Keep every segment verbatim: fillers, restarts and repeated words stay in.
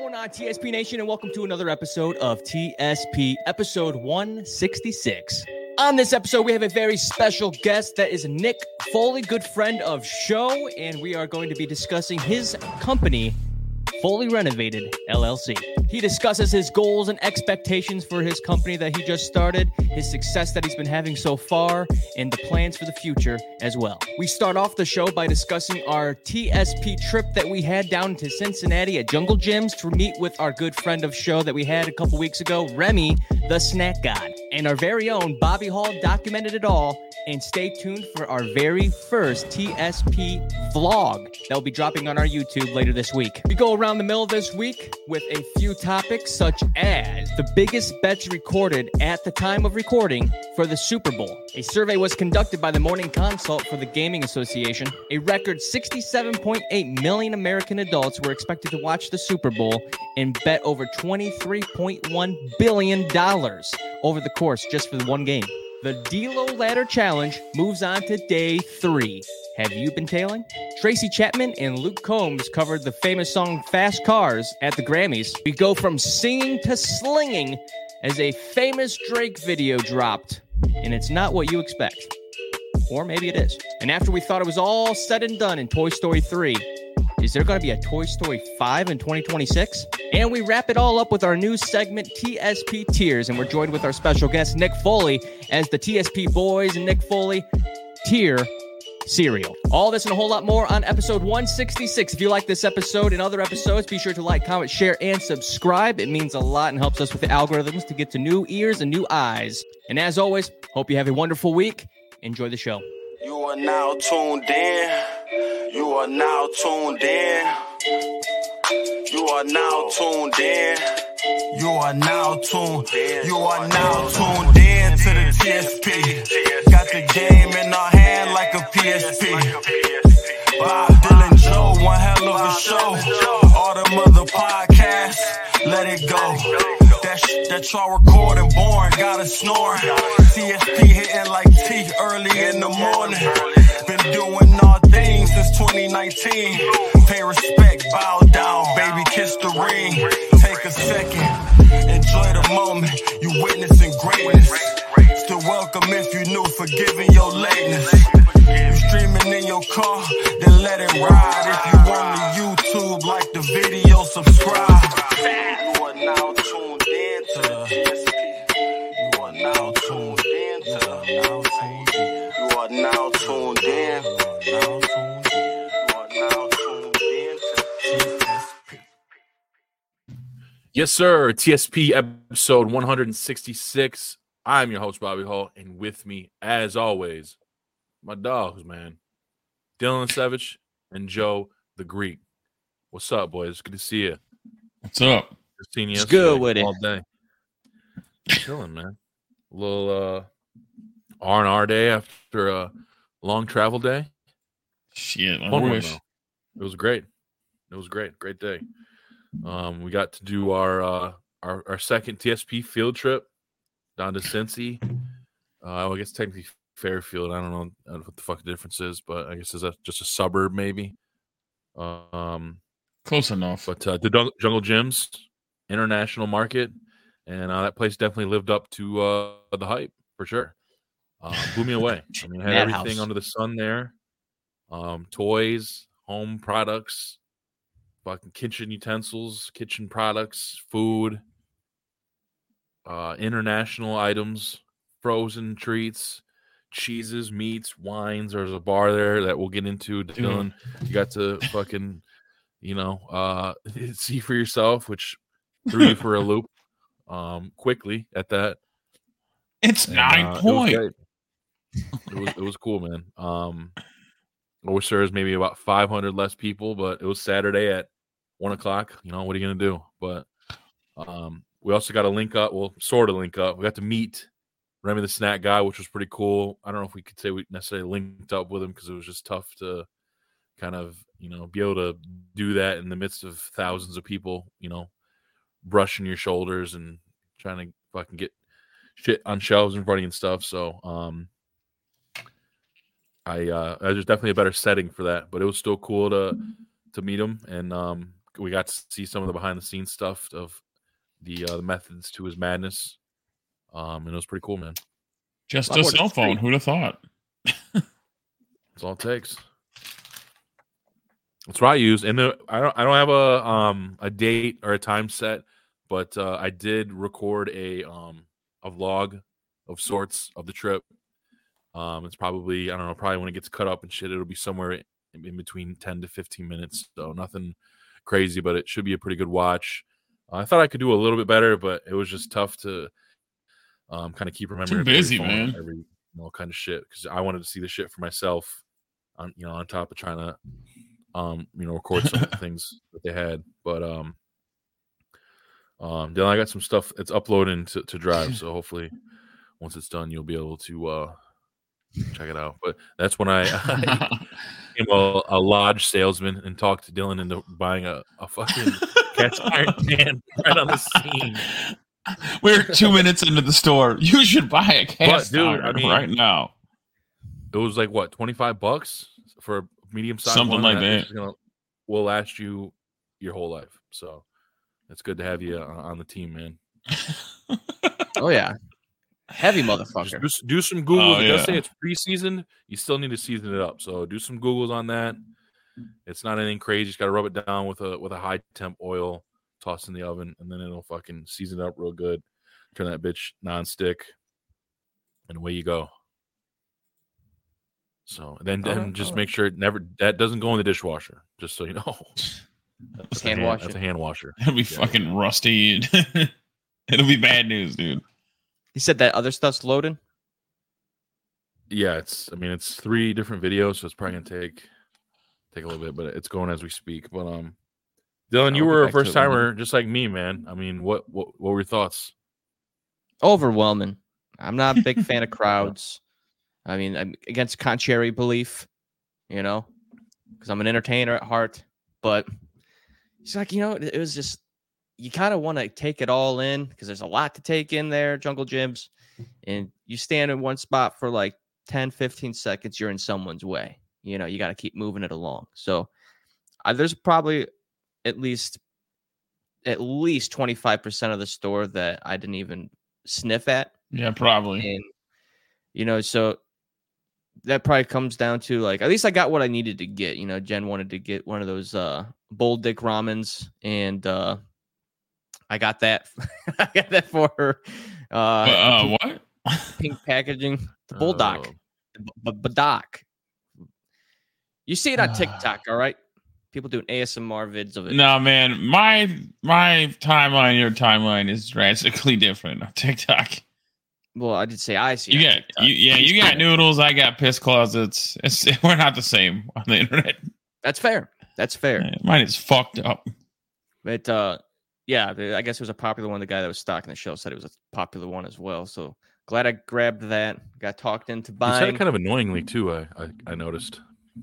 going on, T S P Nation, and welcome to another episode of T S P, episode one sixty-six. On this episode, we have a very special guest that is Nick Foley, good friend of show, and we are going to be discussing his company, Foley Renovated, L L C. He discusses his goals and expectations for his company that he just started, his success that he's been having so far, and the plans for the future as well. We start off the show by discussing our T S P trip that we had down to Cincinnati at Jungle Gyms to meet with our good friend of show that we had a couple weeks ago, Remy, the Snack God. And our very own Bobby Hall documented it all. And stay tuned for our very first T S P vlog that will be dropping on our YouTube later this week. We go around the middle of this week with a few topics such as the biggest bets recorded at the time of recording for the Super Bowl. A survey was conducted by the Morning Consult for the Gaming Association. A record sixty-seven point eight million American adults were expected to watch the Super Bowl and bet over twenty-three point one billion dollars over the course just for the one game. The D-Lo Ladder Challenge moves on to day three. Have you been tailing? Tracy Chapman and Luke Combs covered the famous song Fast Cars at the Grammys. We go from singing to slinging as a famous Drake video dropped. And it's not what you expect. Or maybe it is. And after we thought it was all said and done in Toy Story three, is there going to be a Toy Story five in twenty twenty-six? And we wrap it all up with our new segment, T S P Tiers. And we're joined with our special guest, Nick Foley, as the T S P Boys and Nick Foley tier cereal. All this and a whole lot more on episode one sixty-six. If you like this episode and other episodes, be sure to like, comment, share, and subscribe. It means a lot and helps us with the algorithms to get to new ears and new eyes. And as always, hope you have a wonderful week. Enjoy the show. You are now tuned in. You are now tuned in. You are now tuned in. You are now tuned. You are now tuned in to the T S P. Got the game in our hand like a P S P. Bob Dylan Joe, one hell of a show. All them other podcasts, let it go. That sh- that y'all recording boring, gotta snore. T S P hitting like T early in the morning. Been doing all things since twenty nineteen. Pay respect, bow down, baby, kiss the ring. Take a second, enjoy the moment. You witnessing greatness. Still welcome if you new, forgiving your lateness. You streaming in your car, then let it ride. If you on the YouTube, like the video, subscribe. You are now tuned in to the T S P. You are now tuned in to the You are now tuned in. You are now tuned in to T S P. Yes, sir. T S P episode one sixty-six. I'm your host, Bobby Hall, and with me, as always, my dogs, man. Dylan Savage and Joe the Greek. What's up, boys? Good to see you. What's up? Just seen you It's good with it. all day. Chilling, man. A little uh, R and R day after a long travel day. Shit, I Fun one, wish. though. It was great. It was great. Great day. Um, we got to do our uh, our, our second T S P field trip down to Cincy. Uh, I guess technically Fairfield. I don't know what the fuck the difference is, but I guess is that just a suburb maybe. Um, Close enough. but uh, the Dun- Jungle Gyms International Market, and uh, that place definitely lived up to uh, the hype for sure. Uh, blew me away. I mean, I had Madhouse. everything under the sun there. Um, toys, home products, fucking kitchen utensils, kitchen products, food, uh, international items, frozen treats, cheeses, meats, wines. There's a bar there that we'll get into. Dylan, you got to fucking, you know, uh, see for yourself, which threw you for a loop um, quickly at that. It's And, nine uh, point. It was, great. it was it was cool, man. Um, I wish there was maybe about five hundred less people, but it was Saturday at one o'clock. You know, what are you gonna do? But um, we also got to link up. Well, sort of link up. We got to meet Remy the Snack Guy, which was pretty cool. I don't know if we could say we necessarily linked up with him because it was just tough to kind of, you know, be able to do that in the midst of thousands of people, you know, brushing your shoulders and trying to fucking get shit on shelves in front of you and stuff. So um, I uh, there's definitely a better setting for that, but it was still cool to to meet him, and um, we got to see some of the behind the scenes stuff of the uh, the methods to his madness. Um, and it was pretty cool, man. Just a cell phone. Who'd have thought? That's all it takes. That's what I use, and the, I don't I don't have a um a date or a time set, but uh, I did record a um a vlog of sorts of the trip. Um, it's probably I don't know probably when it gets cut up and shit, it'll be somewhere in, in between ten to fifteen minutes, so nothing crazy, but it should be a pretty good watch. Uh, I thought I could do a little bit better, but it was just tough to um kind of keep remembering. Too busy, man. Every you know, kind of shit because I wanted to see the shit for myself. On you know on top of trying to. Um, you know, record some of the things that they had, but um, um, then I got some stuff. It's uploading to, to Drive, so hopefully, once it's done, you'll be able to uh check it out. But that's when I, I became a, a lodge salesman and talked to Dylan into buying a, a fucking cast iron pan right on the scene. We're two minutes into the store. You should buy a cast but, dude, iron I mean, right now. It was like what twenty-five bucks for a medium size, something one, like that. that gonna, will last you your whole life. So it's good to have you on the team, man. Oh yeah, heavy motherfucker. Just do, do some Googles. Oh, it yeah. does say it's preseasoned. You still need to season it up. So do some Googles on that. It's not anything crazy. You just got to rub it down with a with a high temp oil, toss in the oven, and then it'll fucking season it up real good. Turn that bitch non-stick, and away you go. So then, then right, just right. make sure it never that doesn't go in the dishwasher. Just so you know, that's Hand a hand, wash that's it. a hand washer. It'll be Yeah. fucking rusty. It'll be bad news, dude. He said that other stuff's loading. Yeah, it's. I mean, it's three different videos, so it's probably gonna take take a little bit, but it's going as we speak. But um, Dylan, you I'll get were a back to it first later. timer, just like me, man. I mean, what what what were your thoughts? Overwhelming. I'm not a big fan of crowds. I mean, I'm against contrary belief, you know, because I'm an entertainer at heart. But it's like, you know, it, it was just, you kind of want to take it all in because there's a lot to take in there, Jungle Gyms. And you stand in one spot for like ten, fifteen seconds, you're in someone's way. You know, you got to keep moving it along. So uh, there's probably at least, at least twenty-five percent of the store that I didn't even sniff at. Yeah, probably. And, you know, so that probably comes down to like, at least I got what I needed to get. You know, Jen wanted to get one of those uh, Bold Dick ramens, and uh, I got that. I got that for her. Uh, Uh, pink, what? pink packaging. The Bulldog. Oh. The B- Badoc. You see it on TikTok, all right? People doing A S M R vids of it. No, man. My my timeline, your timeline is drastically different on TikTok. Well, I did say I see. You it on got, TikTok. you, yeah, you got noodles. I got piss closets. It's, we're not the same on the internet. That's fair. That's fair. Mine is fucked up. But uh, yeah, the- I guess it was a popular one. The guy that was stocking the show said it was a popular one as well. So glad I grabbed that. Got talked into You said buying. it kind of annoyingly too. I I, I noticed.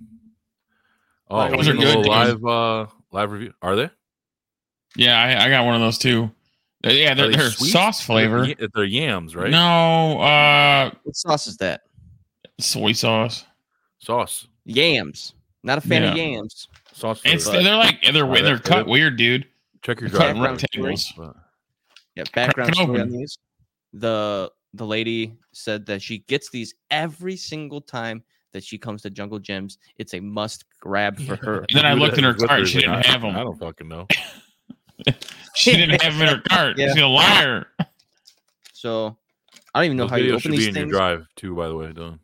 Oh, Like, we're those are getting a good, little dude. live uh live review. Are they? Yeah, I, I got one of those too. Uh, Yeah, they're, Are they they're sweet? sauce flavor. They're, they're yams, right? No, uh, What sauce is that? soy sauce. Sauce. Yams. Not a fan of Yeah. yams. Sauce. It's flavor. they're like they're Oh, they're they're- cut they're- weird, dude. Check your They're cut in drive. rectangles. Yeah, background Crack it story on open. these. The the lady said that she gets these every single time that she comes to Jungle Gyms. It's a must grab for her. And then I looked in her cart, she didn't I, have 'em. I don't fucking know. She didn't have them in her cart. Yeah. She's a liar. So I don't even know Those how you videos open should be these in things. your drive too, by the way, Dylan.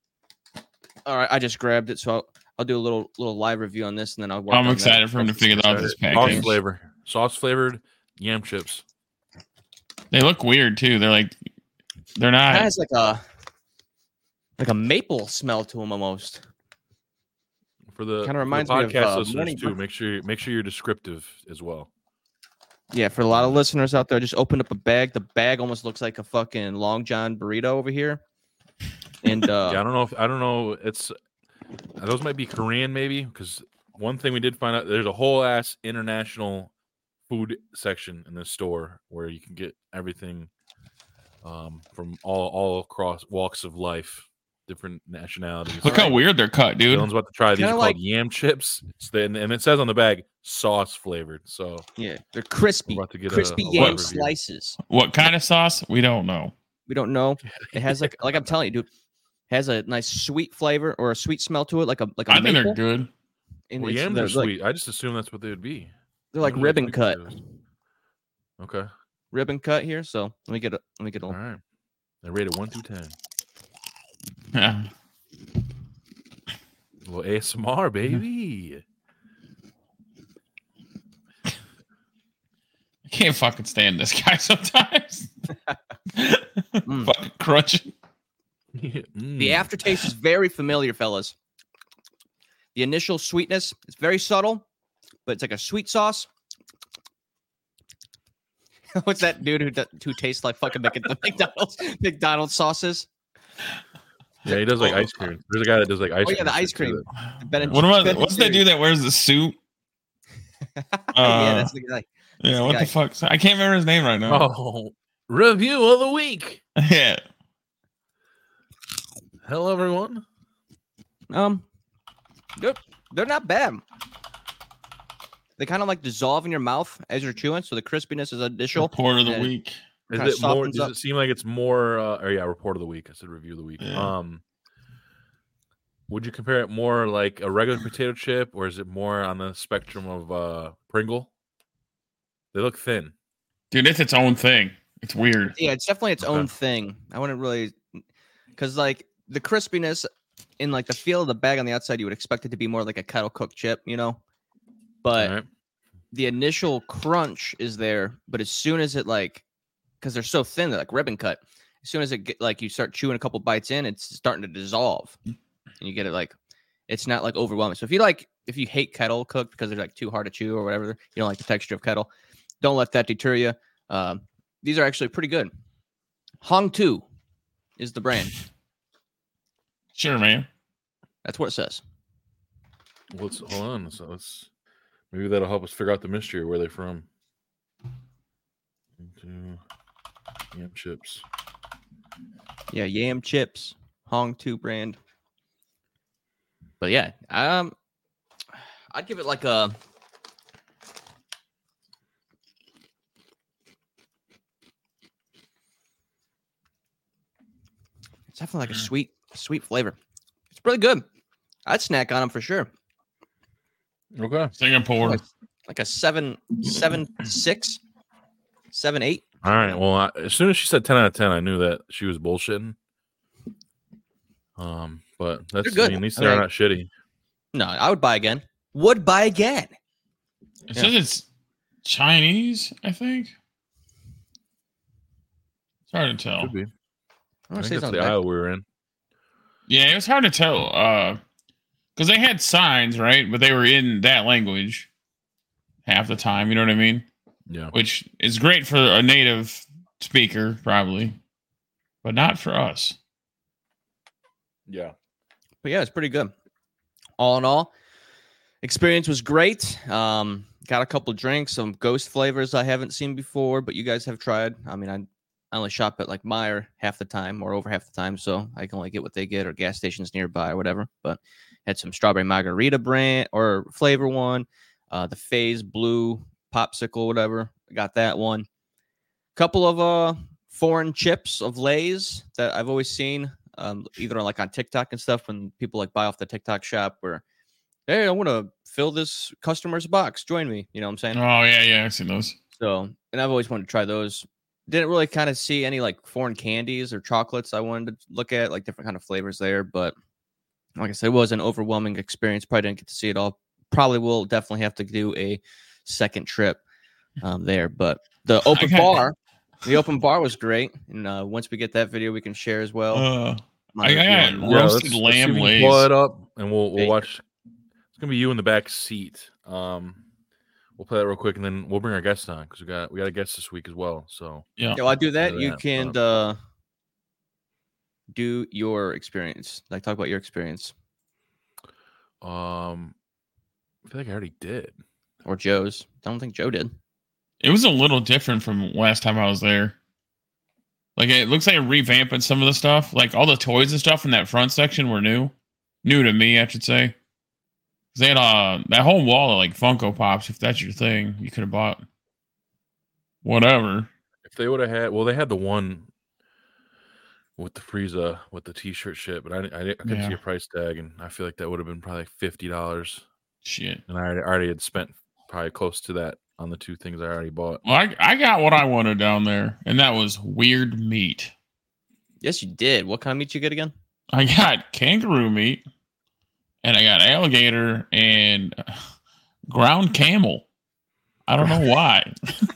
All right, I just grabbed it, so I'll, I'll do a little little live review on this, and then I'll. Work I'm on excited that. for him to figure out this Sauce package. flavor, sauce flavored yam chips. They look weird too. They're like they're It not. has like a like a maple smell to them almost. For the, Kinda for the reminds me of, podcast uh, listeners morning too. breakfast. Make sure make sure you're descriptive as well. Yeah, for a lot of listeners out there, I just opened up a bag. The bag almost looks like a fucking Long John burrito over here. And uh, Yeah, I don't know if I don't know. It's those might be Korean, maybe, because one thing we did find out there's a whole ass international food section in this store where you can get everything um, from all all across walks of life, different nationalities. Look how weird they're cut, dude. Dylan's about to try these Kinda called like- yam chips. It's the, and, and it says on the bag sauce flavored. So Yeah, they're crispy, We're about to get a- crispy a yam live review. slices. What kind of sauce? We don't know. We don't know. It has like, like I'm telling you, dude, has a nice sweet flavor or a sweet smell to it, like a like a I think maple. they're good. And well, it's- yams they're are like- sweet. I just assume that's what they would be. They're like Yams are ribbon sweet cut, potatoes. Okay. ribbon cut here. So let me get a let me get a. All right. I rated one through ten. Yeah. A little A S M R, baby. I can't fucking stand this guy sometimes. Mm. Fucking crunching. Mm. The aftertaste is very familiar, fellas. The initial sweetness is very subtle, but it's like a sweet sauce. What's that dude who do- who tastes like fucking Mc- the McDonald's McDonald's sauces? Yeah, he does like ice cream. There's a guy that does like ice Oh cream. yeah, the and ice shit, too, cream. that- The Ben and- What about Ben what's and that dude that wears the suit? Jerry's. Uh, yeah, that's the guy. Yeah, what guy. the fuck? I can't remember his name right now. Oh, review of the week. Yeah. Hello, everyone. Um, they're they're not bad. They kind of like dissolve in your mouth as you're chewing, so the crispiness is initial. Report of the Yeah. week. Is Kinda it more? softens Does up. it seem like it's more? Uh, or yeah, report of the week. I said review of the week. Yeah. Um, would you compare it more like a regular potato chip, or is it more on the spectrum of uh Pringle? They look thin. Dude, it's its own thing. It's weird. Yeah, it's definitely its Okay. own thing. I wouldn't really, because like the crispiness in like the feel of the bag on the outside, you would expect it to be more like a kettle cooked chip, you know. But All right. the initial crunch is there, but as soon as it like, because they're so thin, they're like ribbon cut. As soon as it get like you start chewing a couple bites in, it's starting to dissolve, and you get it like, it's not like overwhelming. So if you like, if you hate kettle cooked because they're like too hard to chew or whatever, you don't like the texture of kettle, don't let that deter you. Um, these are actually pretty good. Hong Tu is the brand. Sure, man. That's what it says. Let's hold on. So let's maybe that'll help us figure out the mystery of where they're from. Into yam chips. Yeah, yam chips, Hong Tu brand. But yeah, um, I'd give it like a. It's definitely like a sweet, sweet flavor. It's really good. I'd snack on them for sure. Okay. Singapore. Like, like a seven, seven, six, seven, eight. All right. Well, I, as soon as she said ten out of ten, I knew that she was bullshitting. Um, but that's They're good. I mean, at least I they're mean, not shitty. No, I would buy again. Would buy again. It Yeah. says it's Chinese, I think. It's hard to tell. Could be. I I want to think say that's something. the back. aisle we were in. Yeah, it was hard to tell. Uh because they had signs, right? But they were in that language half the time, you know what I mean? Yeah. Which is great for a native speaker, probably, but not for us. Yeah. But yeah, it's pretty good. All in all, experience was great. Um, got a couple drinks, some ghost flavors I haven't seen before, but you guys have tried. I mean, I, I only shop at like Meyer half the time or over half the time, so I can only get what they get or gas stations nearby or whatever. But had some strawberry margarita brand or flavor one, uh, the Phase Blue popsicle, whatever. Got that one. Couple of uh foreign chips of Lay's that I've always seen. Um, either like on TikTok and stuff when people like buy off the TikTok shop where, hey, I want to fill this customer's box. Join me. You know what I'm saying? Oh yeah, yeah, I've seen those. So, and I've always wanted to try those. Didn't really kind of see any like foreign candies or chocolates I wanted to look at, like different kind of flavors there. But like I said, it was an overwhelming experience. Probably didn't get to see it all. Probably will definitely have to do a second trip um, there. But the open Okay. bar, the open bar was great. And uh, once we get that video, we can share as well. Uh, My I got review it. on that. Yeah, Roasted let's, lamb see if we can Lay's. pull it up, and we'll we'll Hey. watch. It's gonna be you in the back seat. Um, we'll play that real quick, and then we'll bring our guest on because we got we got a guest this week as well. So yeah. Yeah, well, I do that. Yeah, You that, can uh, do your experience. Like talk about your experience um, I feel like I already did. or Joe's. I don't think Joe did. It was a little different from last time I was there. Like it looks like a revamping some of the stuff. Like all the toys and stuff in that front section were new. New to me, I should say. They had uh, that whole wall of like Funko Pops. If that's your thing, you could have bought whatever. If they would have had, well, they had the one with the Frieza with the T-shirt shit, but I, I, I couldn't Yeah. see a price tag, and I feel like that would have been probably like fifty dollars. Shit. And I already, already had spent probably close to that on the two things I already bought. Well, I, I got what I wanted down there, and that was weird meat. Yes, you did. What kind of meat you get again? I got kangaroo meat, and I got alligator and uh, ground camel. I don't know why.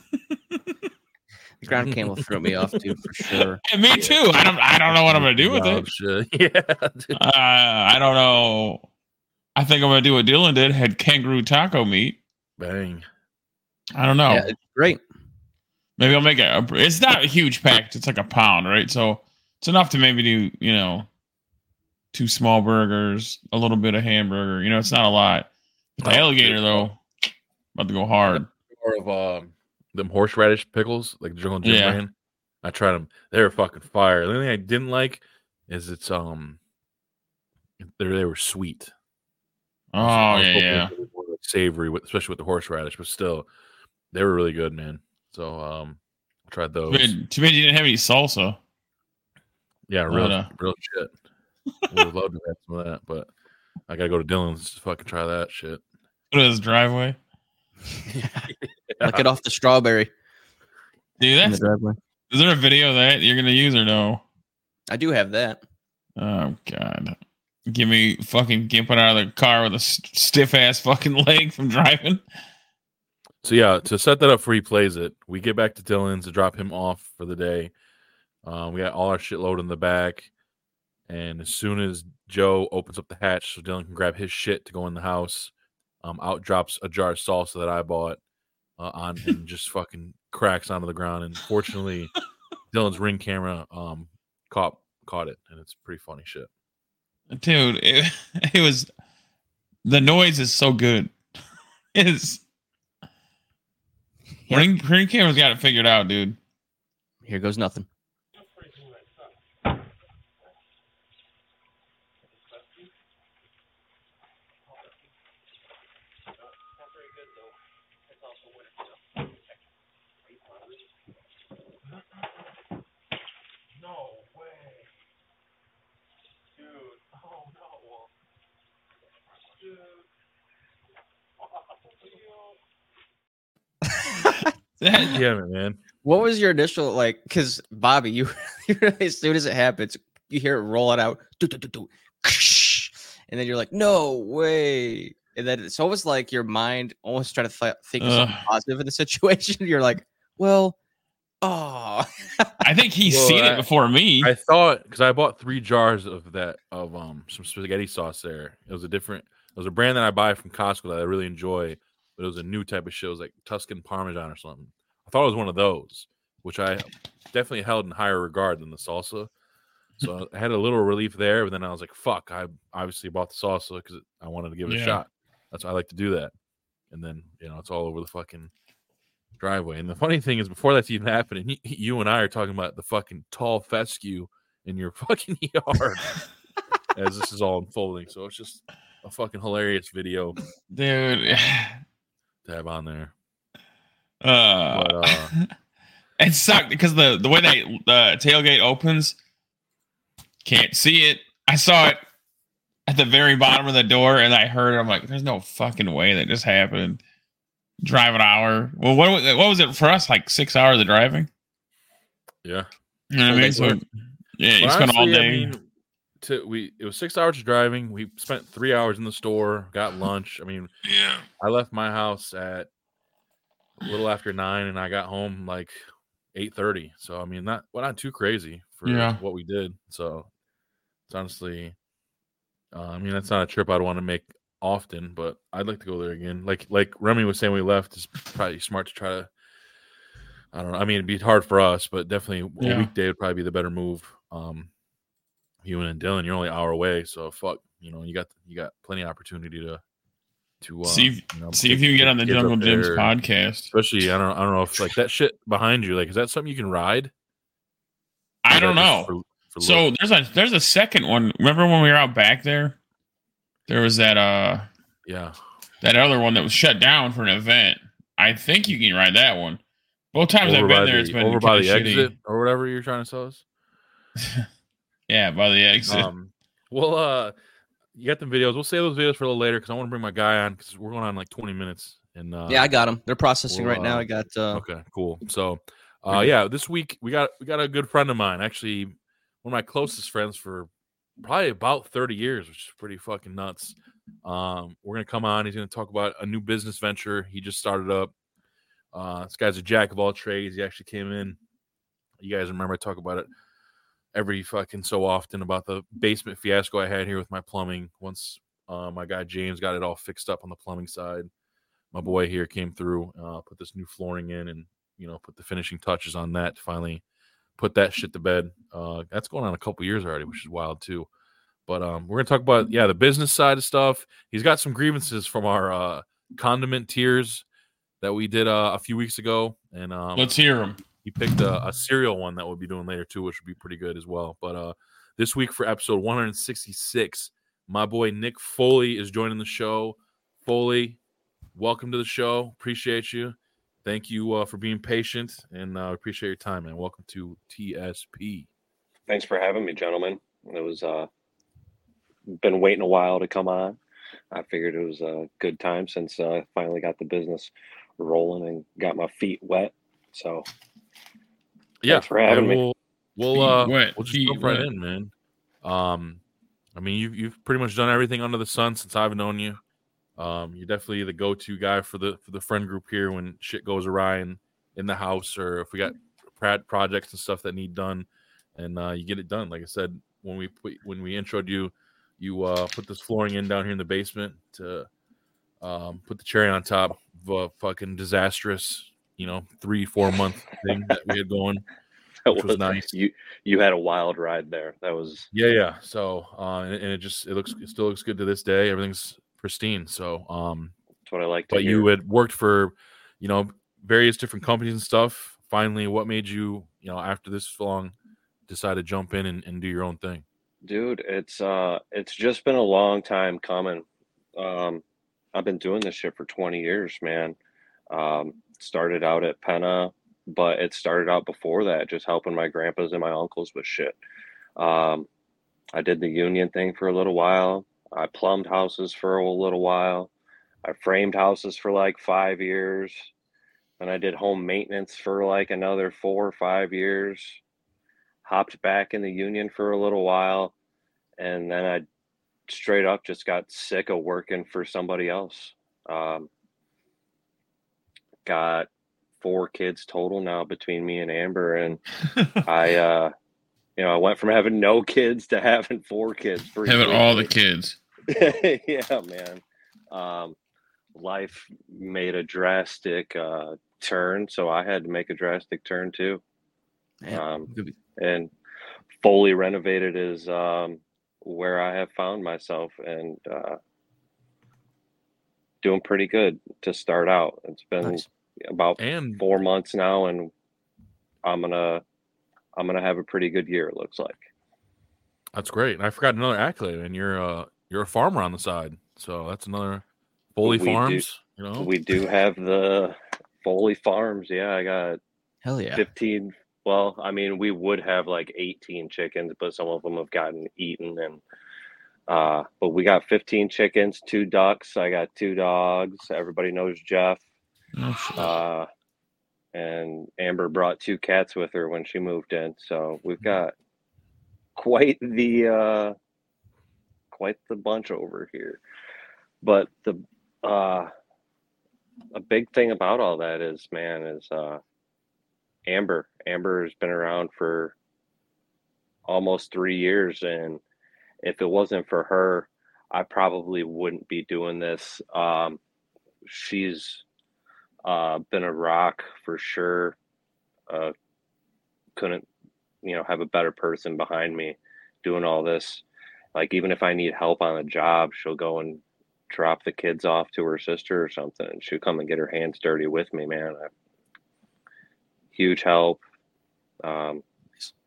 The ground camel threw me off too, for sure. And me too. I don't. I don't know what I'm gonna do with Oh, it. shit. Yeah. dude. Uh, I don't know. I think I'm gonna do what Dylan did. Had kangaroo taco meat. Bang. I don't know. Yeah, it's great. Maybe I'll make a. It's not a huge package. It's like a pound, right? So it's enough to maybe do, you know, two small burgers, a little bit of hamburger. You know, it's not a lot. But the Oh, alligator dude. though, about to go hard. More of um, them horseradish pickles, like the Jungle Jim Yeah. brand. I tried them. They were fucking fire. The only thing I didn't like is it's um, they they were sweet. Oh I was yeah, hoping yeah. it was more like savory, with, especially with the horseradish, but still, they were really good, man. So um, I tried Too those. bad, too bad you didn't have any salsa. Yeah, real, But, uh, real shit. Would have loved to have some of that, but I gotta go to Dylan's to fucking try that shit. Go to his driveway, Knock it off the strawberry dude. in the That's driveway. is there a video of that you're gonna use or no? I do have that. Oh god, give me fucking gimping out of the car with a st- stiff ass fucking leg from driving. So yeah, to set that up for he plays it, we get back to Dylan's to drop him off for the day. Um, we got all our shit loaded in the back, and as soon as Joe opens up the hatch so Dylan can grab his shit to go in the house, um, out drops a jar of salsa that I bought uh, on and just fucking cracks onto the ground. And fortunately, Dylan's ring camera um caught caught it, and it's pretty funny shit. Dude, it, it was the noise is so good. It's Yeah. ring ring camera's got it figured out, dude. Here goes nothing. That- Yeah, man. What was your initial like? Because Bobby, you, you really, as soon as it happens, you hear it roll it out, do, do, do, do, and then you're like, "No way!" And then it's almost like your mind almost trying to th- think of something Ugh. positive in the situation. You're like, "Well, oh, I think he's Well, seen I- it before me. I thought because I bought three jars of that of um some spaghetti sauce there. It was a different. It was a brand that I buy from Costco that I really enjoy, but it was a new type of shit. It was like Tuscan Parmesan or something. I thought it was one of those, which I definitely held in higher regard than the salsa. So I had a little relief there, but then I was like, "Fuck!" I obviously bought the salsa because I wanted to give it Yeah. a shot. That's why I like to do that. And then you know it's all over the fucking driveway. And the funny thing is, before that's even happening, he, you and I are talking about the fucking tall fescue in your fucking yard as this is all unfolding. So it's just a fucking hilarious video Dude. to have on there. Uh, But, uh, it sucked because the, the way that the tailgate opens, can't see it. I saw it at the very bottom of the door and I heard it. I'm like, there's no fucking way that just happened. Drive an hour. Well, what, was- what was it for us? Like six hours of driving? Yeah. You know what I mean? So, yeah, you But spent all honestly, day. I mean, to, we it was six hours of driving. We spent three hours in the store, got lunch. I mean, yeah. I left my house at a little after nine, and I got home like eight thirty. So I mean, not well, not too crazy for Yeah. what we did. So it's honestly, uh, I mean, that's not a trip I'd want to make often, but I'd like to go there again. Like like Remy was saying, we left. It's probably smart to try to. I don't know. I mean, it'd be hard for us, but definitely a Yeah. weekday would probably be the better move. Um, you and Dylan, you're only an hour away, so fuck. You know, you got you got plenty of opportunity to to uh, See if, you know, see if take- you can get take on the kids up Jungle Gyms there. podcast. Especially, I don't I don't know if like that shit behind you, like, is that something you can ride? I Is don't that know. just for- for So look? there's a there's a second one. Remember when we were out back there? There was that uh Yeah. That other one that was shut down for an event. I think you can ride that one. Both times over I've been by there, the, it's been over by the shitty. exit or whatever you're trying to sell us. Yeah, by the exit. Um, well, uh, you got the videos. We'll save those videos for a little later because I want to bring my guy on because we're going on like twenty minutes. And uh, Yeah, I got them. They're processing we'll, right now. uh, I got. Uh, Okay, cool. So, uh, yeah, this week we got we got a good friend of mine, actually one of my closest friends for probably about thirty years, which is pretty fucking nuts. Um, we're gonna come on. He's gonna talk about a new business venture he just started up. Uh, this guy's a jack of all trades. He actually came in. You guys remember I talk about it every fucking so often about the basement fiasco I had here with my plumbing. Once uh, my guy James got it all fixed up on the plumbing side, my boy here came through, uh, put this new flooring in, and you know put the finishing touches on that to finally put that shit to bed. Uh, that's going on a couple years already, which is wild too. But um, we're gonna talk about yeah the business side of stuff. He's got some grievances from our uh, condiment tiers that we did uh, a few weeks ago, and um, Let's hear them. he picked a, a cereal one that we'll be doing later too, which would be pretty good as well. But uh, this week for episode one sixty-six, my boy Nick Foley is joining the show. Foley, welcome to the show. Appreciate you. Thank you uh, for being patient, and uh, appreciate your time, man. Welcome to T S P. Thanks for having me, gentlemen. It was uh, been waiting a while to come on. I figured it was a good time since uh, I finally got the business rolling and got my feet wet. So, yeah, thanks for having me. We'll we'll, uh, wet, we'll just feet jump right wet. in, man. Um, I mean, you've you've pretty much done everything under the sun since I've known you. Um, you're definitely the go-to guy for the for the friend group here when shit goes awry in, in the house, or if we got projects and stuff that need done, and uh, you get it done. Like I said, when we put, when we introed you, you uh, put this flooring in down here in the basement to um, put the cherry on top of a fucking disastrous, you know, three four month thing that we had going, That which was nice. You you had a wild ride there. That was Yeah, yeah. So uh, and, and it just it looks it still looks good to this day. Everything's pristine. So um. that's what I like to But hear. you had worked for, you know, various different companies and stuff. Finally, what made you, you know, after this long, decide to jump in and, and do your own thing? Dude, it's uh it's just been a long time coming. Um I've been doing this shit for twenty years, man. Um started out at Penna, but it started out before that, just helping my grandpas and my uncles with shit. Um I did the union thing for a little while. I plumbed houses for a little while. I framed houses for like five years. And I did home maintenance for like another four or five years. Hopped back in the union for a little while. And then I straight up just got sick of working for somebody else. Um, got four kids total now between me and Amber. And I, uh, you know, I went from having no kids to having four kids. pretty Having all the quickly. kids. Yeah, man. Um, life made a drastic uh, turn, so I had to make a drastic turn too. Um, and fully renovated is um, where I have found myself, and uh, doing pretty good to start out. It's been Nice. about And four months now, and I'm gonna I'm gonna have a pretty good year. It looks like. that's great. And I forgot another accolade, and you're uh you're a farmer on the side, so that's another Foley We do- Farms. You know, We do have the Foley Farms. Yeah, I got Hell yeah. fifteen. Well, I mean, we would have like eighteen chickens, but some of them have gotten eaten. And uh, but we got fifteen chickens, two ducks. I got two dogs. Everybody knows Jeff. Oh, shit. Uh, and Amber brought two cats with her when she moved in. So we've got quite the uh, quite the bunch over here. But the uh, a big thing about all that is, man, is uh, Amber. Amber has been around for almost three years, and if it wasn't for her, I probably wouldn't be doing this. Um, she's uh, been a rock for sure. Uh, couldn't, you know, have a better person behind me doing all this. Like, even if I need help on a job, she'll go and drop the kids off to her sister or something, and she'll come and get her hands dirty with me, man. I, huge help. Um,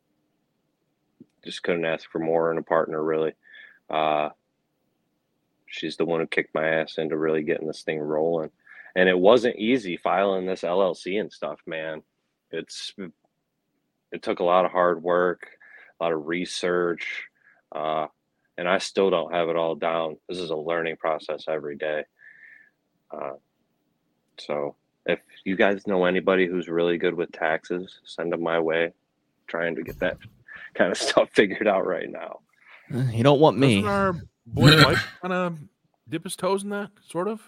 just couldn't ask for more in a partner, really. Uh, she's the one who kicked my ass into really getting this thing rolling. And it wasn't easy filing this L L C and stuff, man. It's it took a lot of hard work, a lot of research, uh, and I still don't have it all down. This is a learning process every day. Uh, so if you guys know anybody who's really good with taxes, send them my way. Trying to get that kind of stuff figured out right now. You don't want me. Doesn't our boy Mike kind of dip his toes in that, sort of?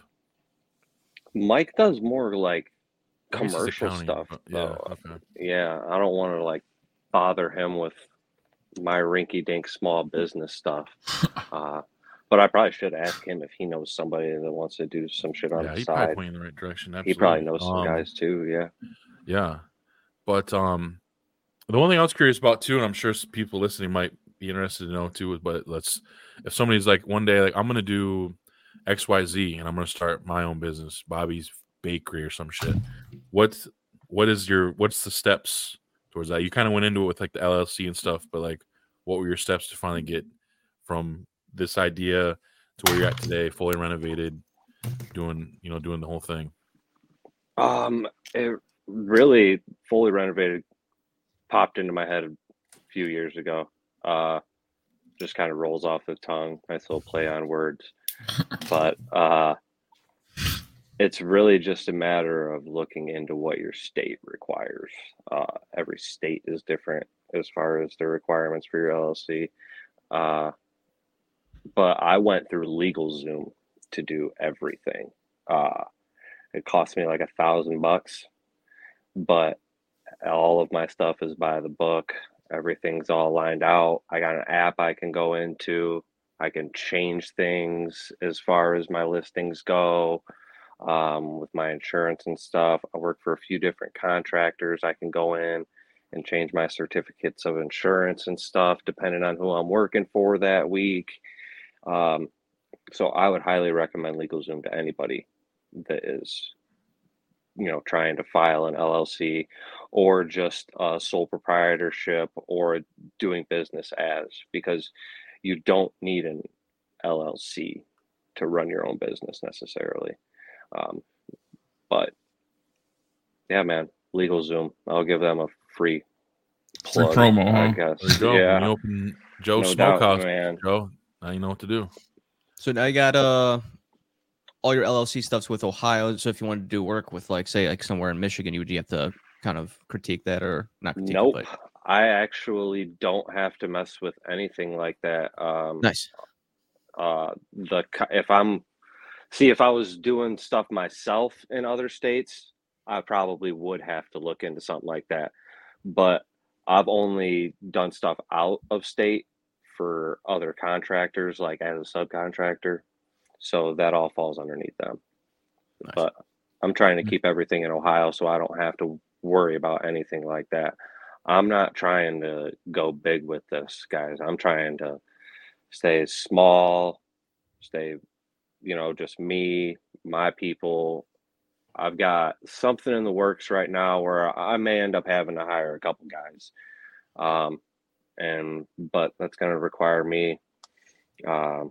Mike does more like I guess it's commercial accounting, stuff. but yeah, though. okay. Yeah, I don't want to like bother him with my rinky-dink small business stuff. Uh, but I probably should ask him if he knows somebody that wants to do some shit on Yeah, the he probably side. pointed in the right direction. He Absolutely. probably knows some Um, guys too. Yeah. Yeah, but um, the one thing I was curious about too, and I'm sure some people listening might be interested to know too, but let's if somebody's like one day like I'm gonna do X Y Z and I'm gonna start my own business, Bobby's Bakery or some shit. What's what is your what's the steps towards that? You kind of went into it with like the L L C and stuff, but like what were your steps to finally get from this idea to where you're at today, fully renovated, doing you know doing the whole thing? Um, it really fully renovated popped into my head a few years ago. Uh, just kind of rolls off the tongue. Nice little play on words, but uh, it's really just a matter of looking into what your state requires. Uh, every state is different as far as the requirements for your L L C. Uh, but I went through LegalZoom to do everything. Uh, it cost me like a thousand bucks, but all of my stuff is by the book. Everything's all lined out. I got an app I can go into. I can change things as far as my listings go. Um, with my insurance and stuff, I work for a few different contractors. I can go in and change my certificates of insurance and stuff depending on who I'm working for that week. Um, so I would highly recommend LegalZoom to anybody that is, you know, trying to file an L L C or just a sole proprietorship or doing business as, because you don't need an L L C to run your own business necessarily. Um, but yeah, man, LegalZoom. I'll give them a free Free plug, promo, I huh? guess. There you go. Yeah, When you open Joe's no doubt, Smokehouse, man. Joe, now you know what to do. So now you got uh all your L L C stuff's with Ohio. So if you wanted to do work with like say like somewhere in Michigan, you would you have to kind of critique that or not critique Nope. it, but I actually don't have to mess with anything like that. Um, nice. uh, the co- if I'm see if I was doing stuff myself in other states, I probably would have to look into something like that. But I've only done stuff out of state for other contractors, like as a subcontractor. So that all falls underneath them. Nice. But I'm trying to keep everything in Ohio so I don't have to worry about anything like that. I'm not trying to go big with this, guys. I'm trying to stay small, stay, you know, just me, my people. I've got something in the works right now where I may end up having to hire a couple guys. Um, and, but that's going to require me, um,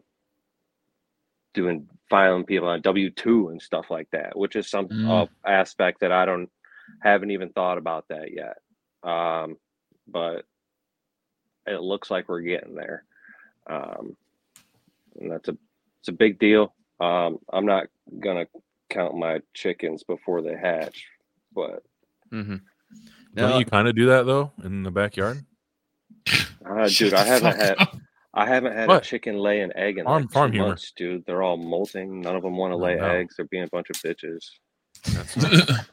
doing filing people on W two and stuff like that, which is some Mm. uh, aspect that I don't haven't even thought about that yet. Um, but it looks like we're getting there. Um, and that's a it's a big deal. Um, I'm not gonna count my chickens before they hatch, but Mm-hmm. Don't Now, you kind of do that though in the backyard? uh, Shut dude, I the haven't fuck had up. I haven't had What? a chicken lay an egg in Farm- like farm two humor. months, dude. They're all molting. None of them want to Oh, lay no. eggs. They're being a bunch of bitches. That's not-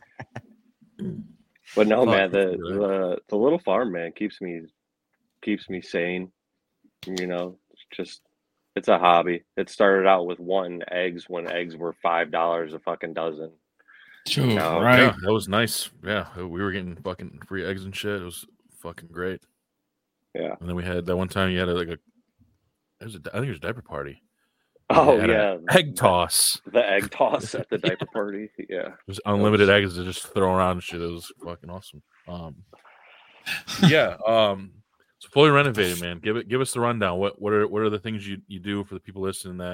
But no, Fuck, man, that's the, good. the the little farm man keeps me keeps me sane. You know, it's just it's a hobby. It started out with one eggs when eggs were five dollars a fucking dozen. Dude, No, right? Yeah, that was nice. Yeah, we were getting fucking free eggs and shit. It was fucking great. Yeah. And then we had that one time you had a, like a, it was a, I think it was a diaper party. Oh They had a yeah, egg the- toss. The egg toss at the diaper party. Yeah. It was unlimited eggs to just throw around and shit. It was fucking awesome. Um, yeah. Um, so fully renovated, man. Give it, give us the rundown. What, what are, what are the things you, you do for the people listening that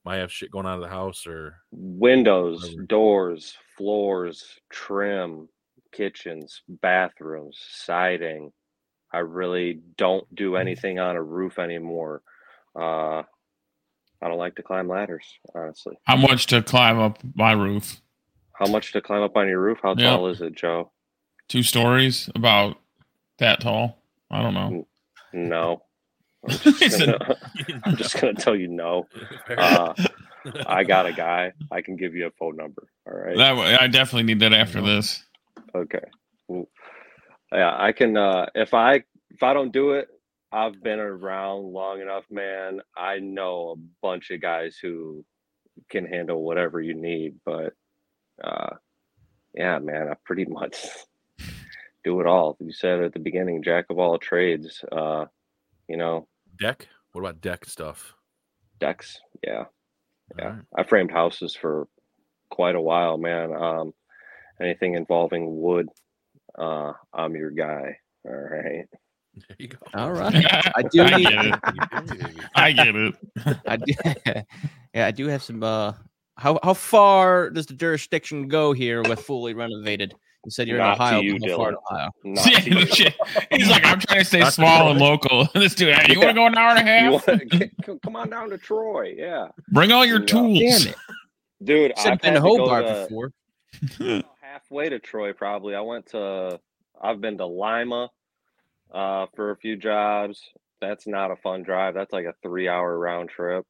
might have shit going on of the house or windows, whatever. doors, floors, trim, kitchens, bathrooms, siding. I really don't do anything on a roof anymore. Uh, I don't like to climb ladders, honestly. How much to climb up my roof? How much to climb up on your roof? How Yep. tall is it, Joe? Two stories, about that tall. I don't know. No. I'm just gonna, I'm just gonna tell you no. Uh, I got a guy. I can give you a phone number. All right. That way, I definitely need that after this. Okay. Well, yeah, I can. Uh, if I if I don't do it, I've been around long enough, man. I know a bunch of guys who can handle whatever you need. But uh, yeah, man, I pretty much do it all. You said at the beginning, jack of all trades. Uh, you know, deck. What about deck stuff? decks. Yeah, yeah. All right. I framed houses for quite a while, man. Um, anything involving wood, uh, I'm your guy. All right. There you go. All right. I do I need. get it. I get it. I do, yeah, I do have some. Uh, how how far does the jurisdiction go here with fully renovated? You said you're Not in Ohio. to you, but how far in Dylan. Ohio? Not Yeah, to you. shit. He's like, I'm trying to stay Not to small and Troy. local. This dude, hey, you want to go an hour and a You half? wanna get- come- come on down to Troy. Yeah. Bring all your No. tools. Damn it! Dude, You said I've been had to to go Hobart to before. halfway to Troy, probably. I went to, I've been to Lima uh, for a few jobs. That's not a fun drive. That's like a three hour round trip.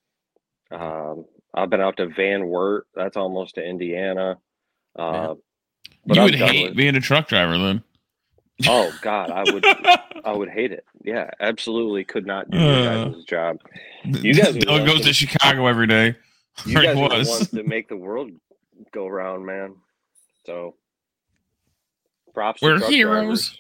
Um, I've been out to Van Wert. That's almost to Indiana. Uh, but You I'm would done hate with- being a truck driver then. Oh God, I would, I would hate it. Yeah, absolutely could not do your Uh. guys' job. You guys are the Dylan ones goes that- to Chicago every day. You Or he guys are the was. ones that make the world go round, man. So, props. to We're truck heroes.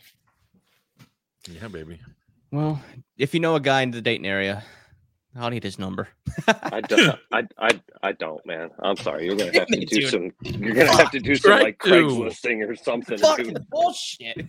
drivers. Yeah, baby. Well, if you know a guy in the Dayton area, I'll need his number. I don't. I, I, I don't, man. I'm sorry. You're gonna have to Me do too. some. You're gonna have to do some Try like to. Craigslisting or something. Fucking dude. bullshit.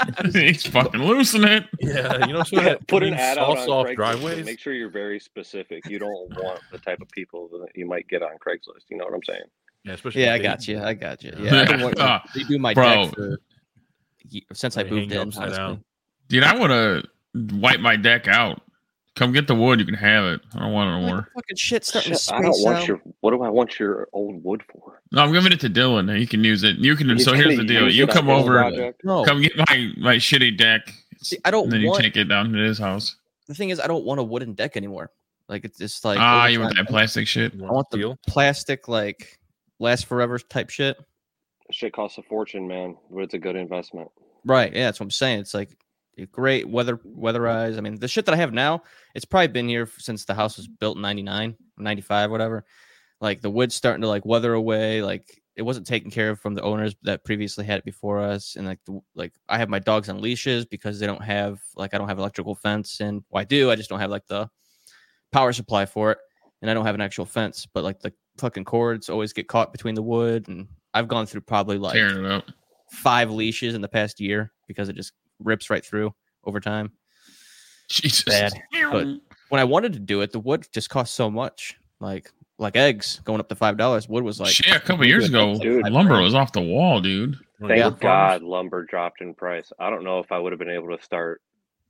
He's fucking losing it. Yeah, you know, so that Put an means ad out on sauce off Craigslist. but driveways. Make sure you're very specific. You don't want the type of people that you might get on Craigslist. You know what I'm saying? Yeah, especially Yeah, I with got Dayton. you. I got you. Yeah. Yeah, I've been wanting Uh, to redo my bro. deck for ye- since I They moved hang in. upside honestly. down. Dude, I want to wipe my deck out. Come get the wood. You can have it. I don't want it no Like, more. the fucking shit's starting to Shit, I don't space want out. your. What do I want your old wood for? No, I'm giving it to Dylan. He can use it. You can. He's So here's gonna the deal. use You it on come his over. project? No, Come get my my shitty deck. see, I don't And then you want. take it down to his house. The thing is, I don't want a wooden deck anymore. Like it's just like Ah, over you want time, that plastic shit? You I want the steel? plastic, like last forever type shit. Shit costs a fortune, man, but it's a good investment. Right. Yeah, that's what I'm saying. It's like great weather weatherized. I mean, the shit that I have now, it's probably been here since the house was built in ninety-nine, ninety-five, whatever. Like the wood's starting to like weather away. Like it wasn't taken care of from the owners that previously had it before us. And like the, like I have my dogs on leashes because they don't have like I don't have electrical fence, and well, I do. I just don't have like the power supply for it, and I don't have an actual fence. But like the fucking cords always get caught between the wood, and I've gone through probably like Tearing it up. five leashes in the past year because it just rips right through over time. Jesus. Bad. But when I wanted to do it, the wood just cost so much. Like like eggs going up to five dollars. Wood was like Shit, a couple years ago, Dude. lumber was off the wall, dude. Thank Yeah. God lumber dropped in price. I don't know if I would have been able to start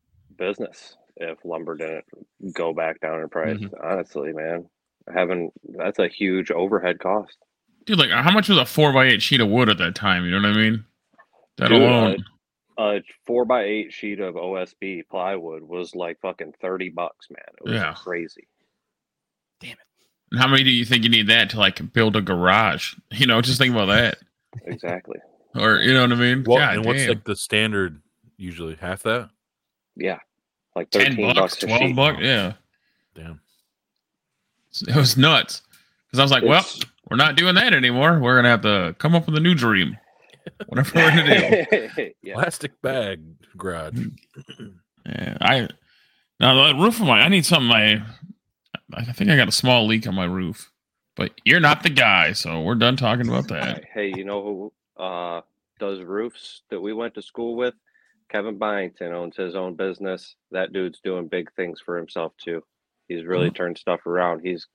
business if lumber didn't go back down in price. Honestly, man, having that's a huge overhead cost. Dude, like, how much was a four by eight sheet of wood at that time? You know what I mean? That Dude, alone. A four by eight sheet of O S B plywood was like fucking thirty bucks, man. It was Yeah. crazy. And how many do you think you need that to like build a garage? You know, just think about that. Exactly. Or you know what I mean? Well, God and what's damn. like the standard usually? Half that? Yeah, like ten thirteen bucks, bucks, a twelve sheet. bucks? Yeah. Damn. It was nuts. Because I was like, well, It's- we're not doing that anymore. We're gonna have to come up with a new dream. Whatever we're gonna do. yeah. Plastic bag garage. Yeah, I now the roof of my I need something my I think I got a small leak on my roof. But you're not the guy, so we're done talking about that. Hey, you know who uh, does roofs that we went to school with? Kevin Byington owns his own business. That dude's doing big things for himself too. He's really Mhm. turned stuff around. He's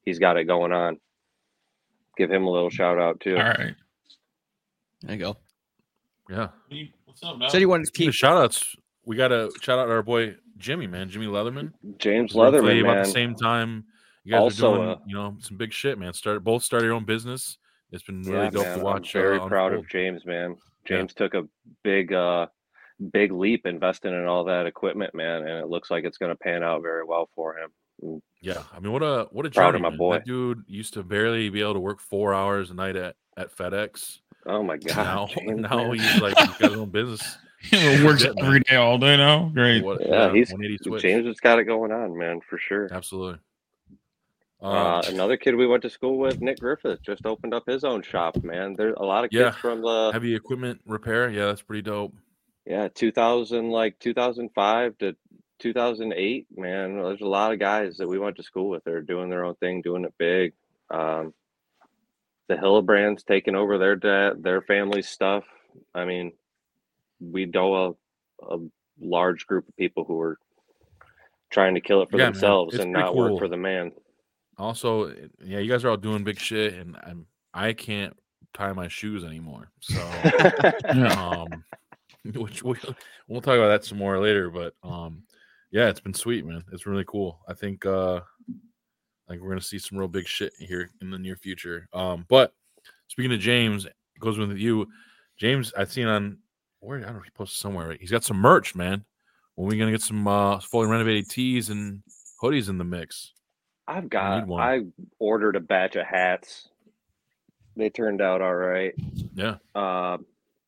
he's got it going on. Give him a little shout out too. All right. There you go. Yeah. What's up, Said he wanted to Keep keep. shout outs. We got to shout out our boy Jimmy, man. Jimmy Leatherman. James Roughly Leatherman, about man. the same time. You guys Also, are doing, uh, you know, some big shit, man. Start both started your own business. It's been really yeah, dope man, to watch. I'm very uh, proud unfold. of James, man. James took a big, uh, big leap investing in all that equipment, man, and it looks like it's going to pan out very well for him. And Yeah, I mean, what a what a Proud journey, of my man. boy. That dude used to barely be able to work four hours a night at, at FedEx. oh my God, Now, James, now man. he's like he's got his own business. Works Shit, man. every day, all day now. Great. What, Yeah, he's one eighty switch. James has got it going on, man, for sure. Absolutely. Um, Uh, another kid we went to school with, Nick Griffith, just opened up his own shop, man. There's a lot of kids Yeah. from the heavy equipment repair. Yeah, that's pretty dope. yeah two thousand like two thousand five to two thousand eight, man. There's a lot of guys that we went to school with. They're doing their own thing, doing it big. Um, the Hillebrands taking over their dad, their family's stuff. I mean, we know a, a large group of people who are trying to kill it for Yeah, man. themselves It's and pretty not cool. work for the man. Also, yeah, you guys are all doing big shit, and I'm I can't tie my shoes anymore. So, um, which we, we'll talk about that some more later. But um, yeah, it's been sweet, man. It's really cool. I think uh, I think we're gonna see some real big shit here in the near future. Um, but speaking of James, it goes with you, James. I've seen on where I don't know if he posted somewhere. Right? He's got some merch, man. When are we gonna get some uh, fully renovated tees and hoodies in the mix? I've need got one. I ordered a batch of hats. They turned out all right. Yeah, Um,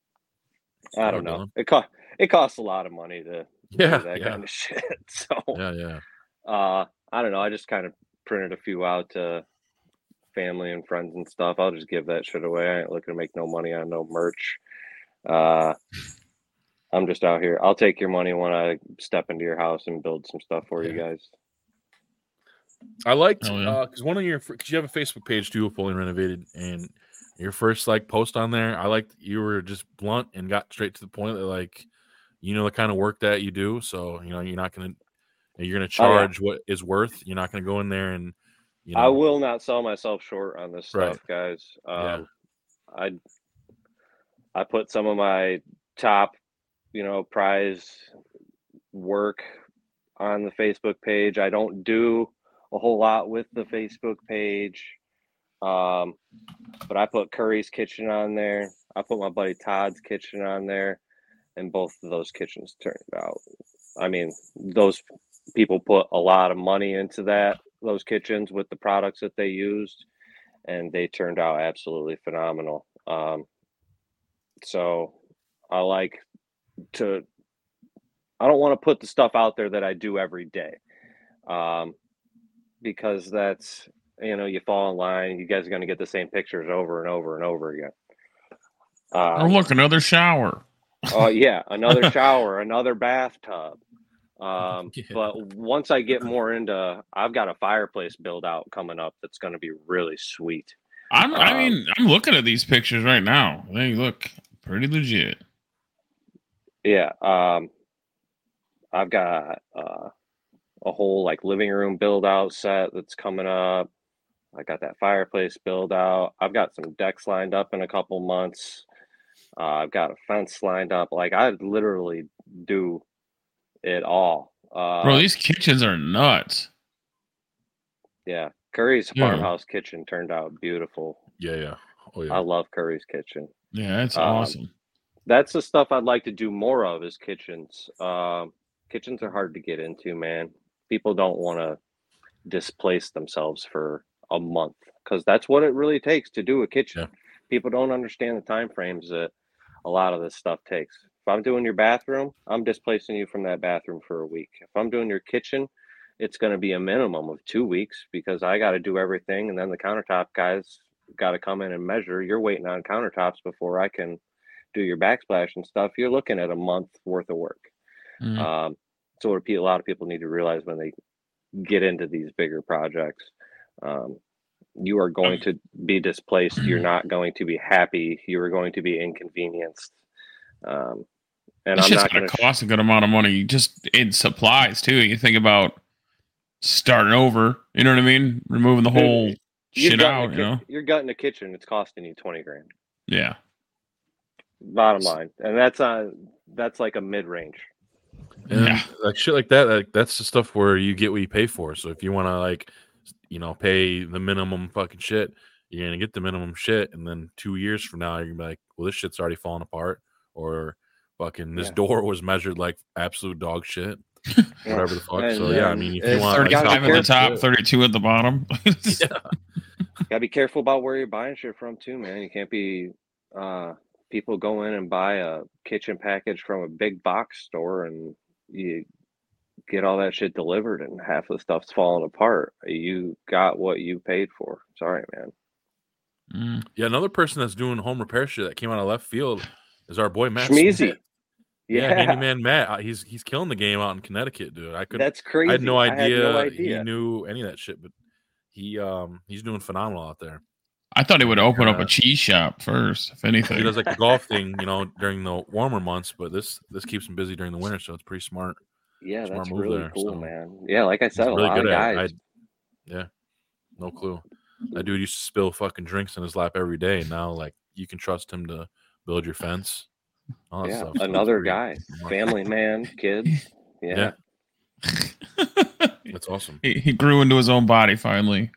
I don't know. Dylan. It cost it costs a lot of money to yeah, do that yeah, kind of shit. So yeah, yeah. uh, I don't know. I just kind of printed a few out to family and friends and stuff. I'll just give that shit away. I ain't looking to make no money on no merch. Uh, I'm just out here. I'll take your money when I step into your house and build some stuff for you Yeah. guys. I liked Oh, yeah. because one of your because you have a Facebook page too, fully renovated, and your first like post on there, I liked you were just blunt and got straight to the point that like you know the kind of work that you do, so you know you're not gonna you're gonna Oh, yeah. charge what is worth. You're not gonna go in there and you know I will not sell myself short on this Right. stuff, guys. Um, Yeah. I I put some of my top, you know, prize work on the Facebook page. I don't do a whole lot with the Facebook page, um, but I put Curry's Kitchen on there. I put my buddy Todd's Kitchen on there, and both of those kitchens turned out. I mean, those people put a lot of money into that those kitchens with the products that they used, and they turned out absolutely phenomenal. Um, so I like to. I don't want to put the stuff out there that I do every day, um, because that's you know you fall in line. You guys are going to get the same pictures over and over and over again. Oh, Um, look, another shower. Oh yeah, another shower, another bathtub. Um, Yeah. But once I get more into, I've got a fireplace build out coming up that's going to be really sweet. I'm, I Um, mean, I'm looking at these pictures right now. They look pretty legit. Yeah, um, I've got uh, a whole like living room build out set that's coming up. I got that fireplace build out. I've got some decks lined up in a couple months. Uh, I've got a fence lined up. Like I literally do it all. Uh, Bro, these kitchens are nuts. yeah, Curry's Yeah. farmhouse kitchen turned out beautiful. yeah, yeah, oh yeah, I love Curry's kitchen. Yeah, that's Um, awesome. That's the stuff I'd like to do more of is kitchens. Um, kitchens are hard to get into, man. People don't want to displace themselves for a month because that's what it really takes to do a kitchen. Yeah. People don't understand the time frames that a lot of this stuff takes. If I'm doing your bathroom, I'm displacing you from that bathroom for a week. If I'm doing your kitchen, it's going to be a minimum of two weeks because I got to do everything, and then the countertop guys got to come in and measure. You're waiting on countertops before I can do your backsplash and stuff. You're looking at a month worth of work. Mhm. Um, so what a lot of people need to realize when they get into these bigger projects, um, you are going to be displaced. You're not going to be happy. You are going to be inconvenienced. Um, and This I'm shit's not gonna going to. cost a good amount of money just in supplies too. You think about starting over. You know what I mean? Removing the whole You're shit gutting out. a You ki- know? You're gutting a kitchen. It's costing you twenty grand. Yeah. Bottom line, and that's on that's like a mid range. And Yeah. like shit like that, like that's the stuff where you get what you pay for. So if you want to like, you know, pay the minimum fucking shit, you're gonna get the minimum shit, and then two years from now, you're gonna be like, well, this shit's already falling apart, or fucking this Yeah. door was measured like absolute dog shit, whatever the fuck. And so yeah, I then mean, if it's you want like thirty-five at the top-end top, shit- thirty-two at the bottom. yeah. Gotta be careful about where you're buying shit from too, man. You can't be uh people go in and buy a kitchen package from a big box store and you get all that shit delivered and half the stuff's falling apart. You got what you paid for. Sorry, man. Mm. Yeah, another person that's doing home repair shit that came out of left field is our boy Matt Schmeezy. Smith. Yeah, Yeah, handyman Matt. Uh, He's he's killing the game out in Connecticut, dude. I could that's crazy. I had no idea, no he idea. knew any of that shit, but he um he's doing phenomenal out there. I thought he would open up Uh, a cheese shop first, if anything. He does like the golf thing, you know, during the warmer months, but this this keeps him busy during the winter, so it's pretty smart. Yeah, Smart that's move really there, cool, so man. Yeah, like I He's said, a really lot of good at it. guys. I, yeah, no clue. That dude used to spill fucking drinks in his lap every day. And now, like, you can trust him to build your fence. All that Yeah, stuff. So it's another pretty guy, remarkable. family man, kids. Yeah. That's awesome. he, he grew into his own body finally.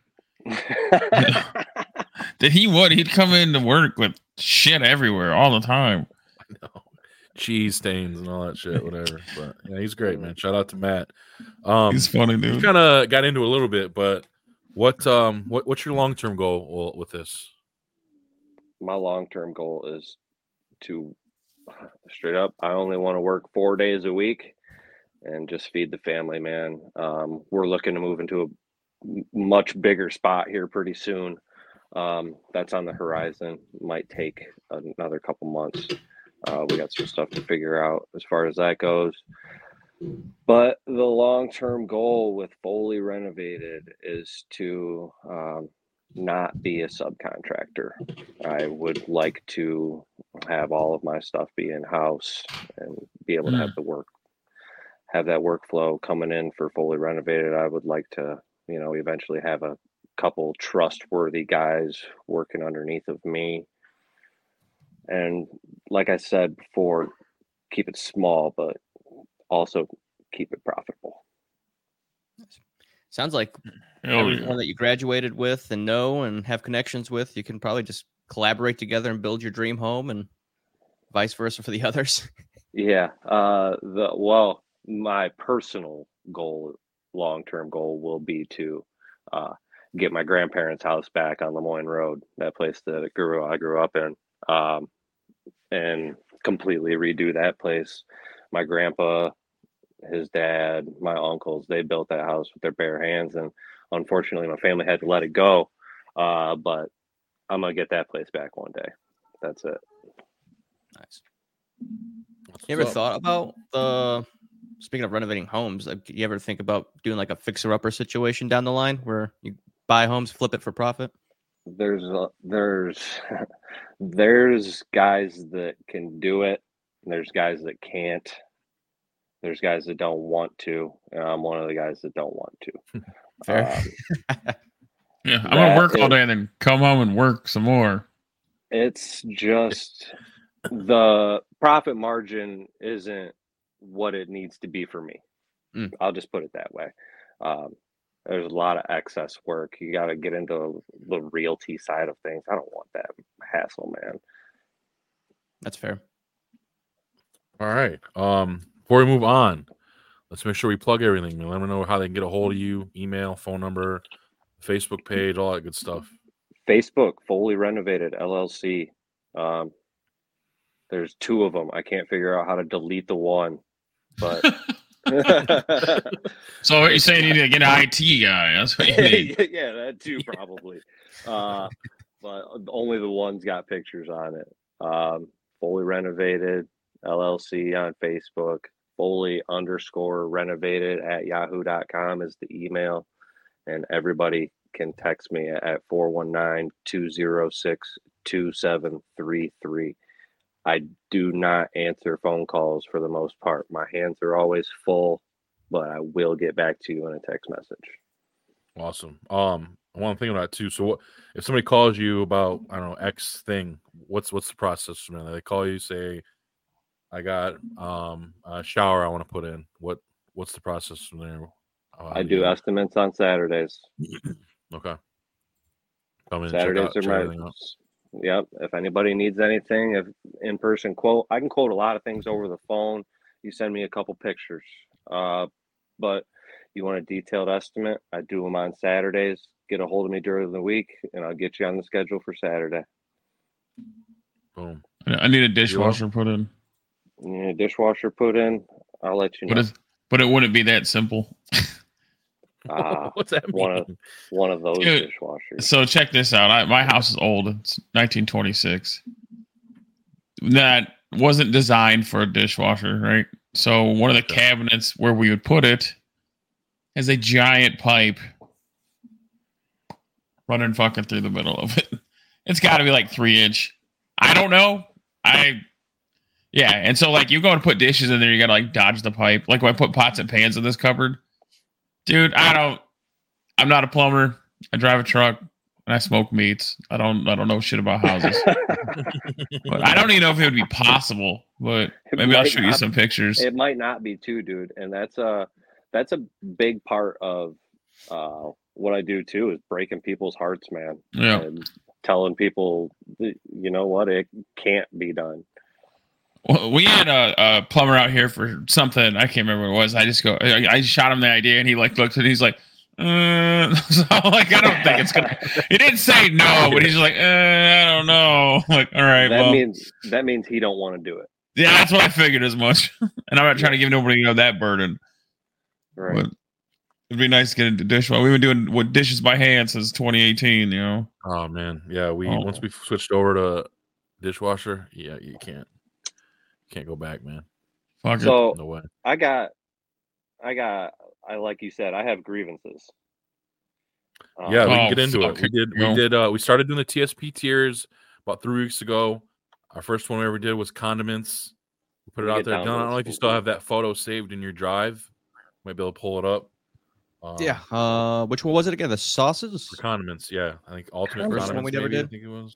Did he what? He'd come into work with shit everywhere all the time. No. Cheese stains and all that shit, whatever. But yeah, he's great, man. Shout out to Matt. Um, He's funny, we dude. kind of got into a little bit, but what um what what's your long term goal with this? My long-term goal is to straight up, I only want to work four days a week and just feed the family, man. Um, we're looking to move into a m- much bigger spot here pretty soon. Um, that's on the horizon. Might take another couple months. Uh, we got some stuff to figure out as far as that goes. But the long-term goal with Foley Renovated is to um, not be a subcontractor. I would like to have all of my stuff be in-house and be able to have the work, have that workflow coming in for Foley Renovated. I would like to, you know, eventually have a couple trustworthy guys working underneath of me. And like I said before, keep it small, but also keep it profitable. Sounds like Hell everyone yeah. that you graduated with and know and have connections with, you can probably just collaborate together and build your dream home, and vice versa for the others. Yeah. Uh, the well, my personal goal, long-term goal, will be to uh, get my grandparents' house back on Lemoyne Road, that place that I grew I grew up in, um, and completely redo that place. My grandpa, his dad, my uncles, they built that house with their bare hands, and unfortunately my family had to let it go. Uh, but I'm gonna get that place back one day. That's it. Nice. What's You ever up? thought about the, speaking of renovating homes, like, you ever think about doing like a fixer-upper situation down the line where you buy homes, flip it for profit? There's a, there's there's guys that can do it, and there's guys that can't. There's guys that don't want to, and I'm one of the guys that don't want to. Fair. Um, Yeah, I'm gonna That work all is- day and then come home and work some more. It's just the profit margin isn't what it needs to be for me. Mm. I'll just put it that way. Um, there's a lot of excess work. You got to get into the realty side of things. I don't want that hassle, man. That's fair. All right. Um, before we move on, let's make sure we plug everything. Let them know how they can get a hold of you, email, phone number, Facebook page, all that good stuff. Facebook, Foley Renovated L L C. Um, there's two of them. I can't figure out how to delete the one, but So what you're saying, you need to get an I T guy. That's what you need. yeah, that too probably. Uh, but only the one's got pictures on it. Um, Foley Renovated L L C on Facebook. Foley underscore renovated at yahoo dot com is the email, and everybody can text me at four one nine, two zero six, two seven three three. I do not answer phone calls for the most part. My hands are always full. but I will get back to you in a text message. Awesome. Um, one thing about it too. So, what if somebody calls you about I don't know X thing? What's what's the process from there? They call you, say, I got um a shower I want to put in. What what's the process from there? Uh, I do estimates on Saturdays. Okay. Come in Saturdays and check out, are check my. out. Yep. If anybody needs anything, if in-person quote, I can quote a lot of things over the phone. You send me a couple pictures. Uh, but you want a detailed estimate, I do them on Saturdays. Get a hold of me during the week, and I'll get you on the schedule for Saturday. Boom. I need a dishwasher put in. You need a dishwasher put in, I'll let you know. But, it's, but it wouldn't be that simple. Ah, What's that mean? one of one of those Dude, dishwashers. So check this out. I, my house is old. It's nineteen twenty-six. That wasn't designed for a dishwasher, right? So one of the cabinets where we would put it has a giant pipe running fucking through the middle of it. It's got to be like three inch. I don't know. I yeah. And so like you go and put dishes in there, you got to like dodge the pipe. Like when I put pots and pans in this cupboard. Dude, I don't. I'm not a plumber. I drive a truck and I smoke meats. I don't. I don't know shit about houses. But I don't even know if it would be possible. But maybe I'll shoot you some pictures. It might not be too, dude. And that's a that's a big part of uh, what I do too is breaking people's hearts, man. Yeah. And telling people, you know what, it can't be done. Well, we had a, a plumber out here for something. I can't remember what it was. I just go. I, I shot him the idea, and he like looked at it. He's like, uh, so like I don't think it's gonna. He didn't say no, but he's like, uh, I don't know. I'm like, all right, That well, means that means he don't want to do it. yeah, that's what I figured as much. And I'm not trying to give nobody you know that burden. Right. But it'd be nice to get a dishwasher. We've been doing what dishes by hand since twenty eighteen. You know. Oh man, yeah. We Oh. once we switched over to dishwasher, yeah, you can't can't go back, man. Fuck it. So No way. I got, I got, I like you said, I have grievances. Um, Yeah, we Oh, can get into it. fuck We it, did. you know. We did. Uh, we started doing the T S P tiers about three weeks ago. Our first one we ever did was condiments. We put it We out get there. down John, to I don't know this if you still have that photo saved in your drive. Might be able to pull it up. Um, Yeah. Uh, which one was it again? The sauces? For condiments, yeah. I think ultimate First condiments. one we never maybe, I did. think it was.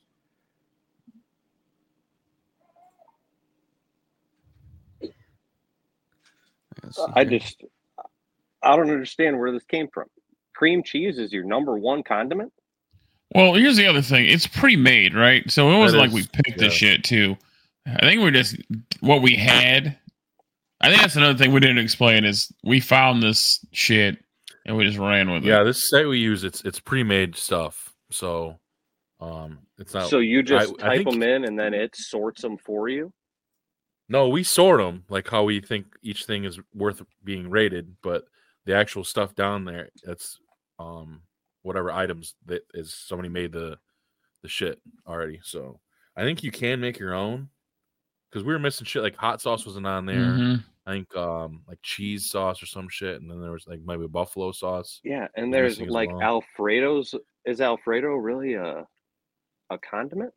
Let's see I here. just, I don't understand where this came from. Cream cheese is your number one condiment? Well, here's the other thing. It's pre-made, right? So it wasn't That like is, we picked yeah. the shit too. I think we're just what we had. I think that's another thing we didn't explain is we found this shit and we just ran with Yeah, it. this site we use it's it's pre-made stuff, so um, it's not. So you just I- I type think- them in and then it sorts them for you? No, we sort them like how we think each thing is worth being rated, but the actual stuff down there, that's um whatever items that is somebody made the the shit already. So I think you can make your own because we were missing shit like hot sauce wasn't on there. Mhm. I think um like cheese sauce or some shit, and then there was like maybe buffalo sauce. Yeah, and Was there's missing as like well. Alfredo's. Is Alfredo really a a condiment?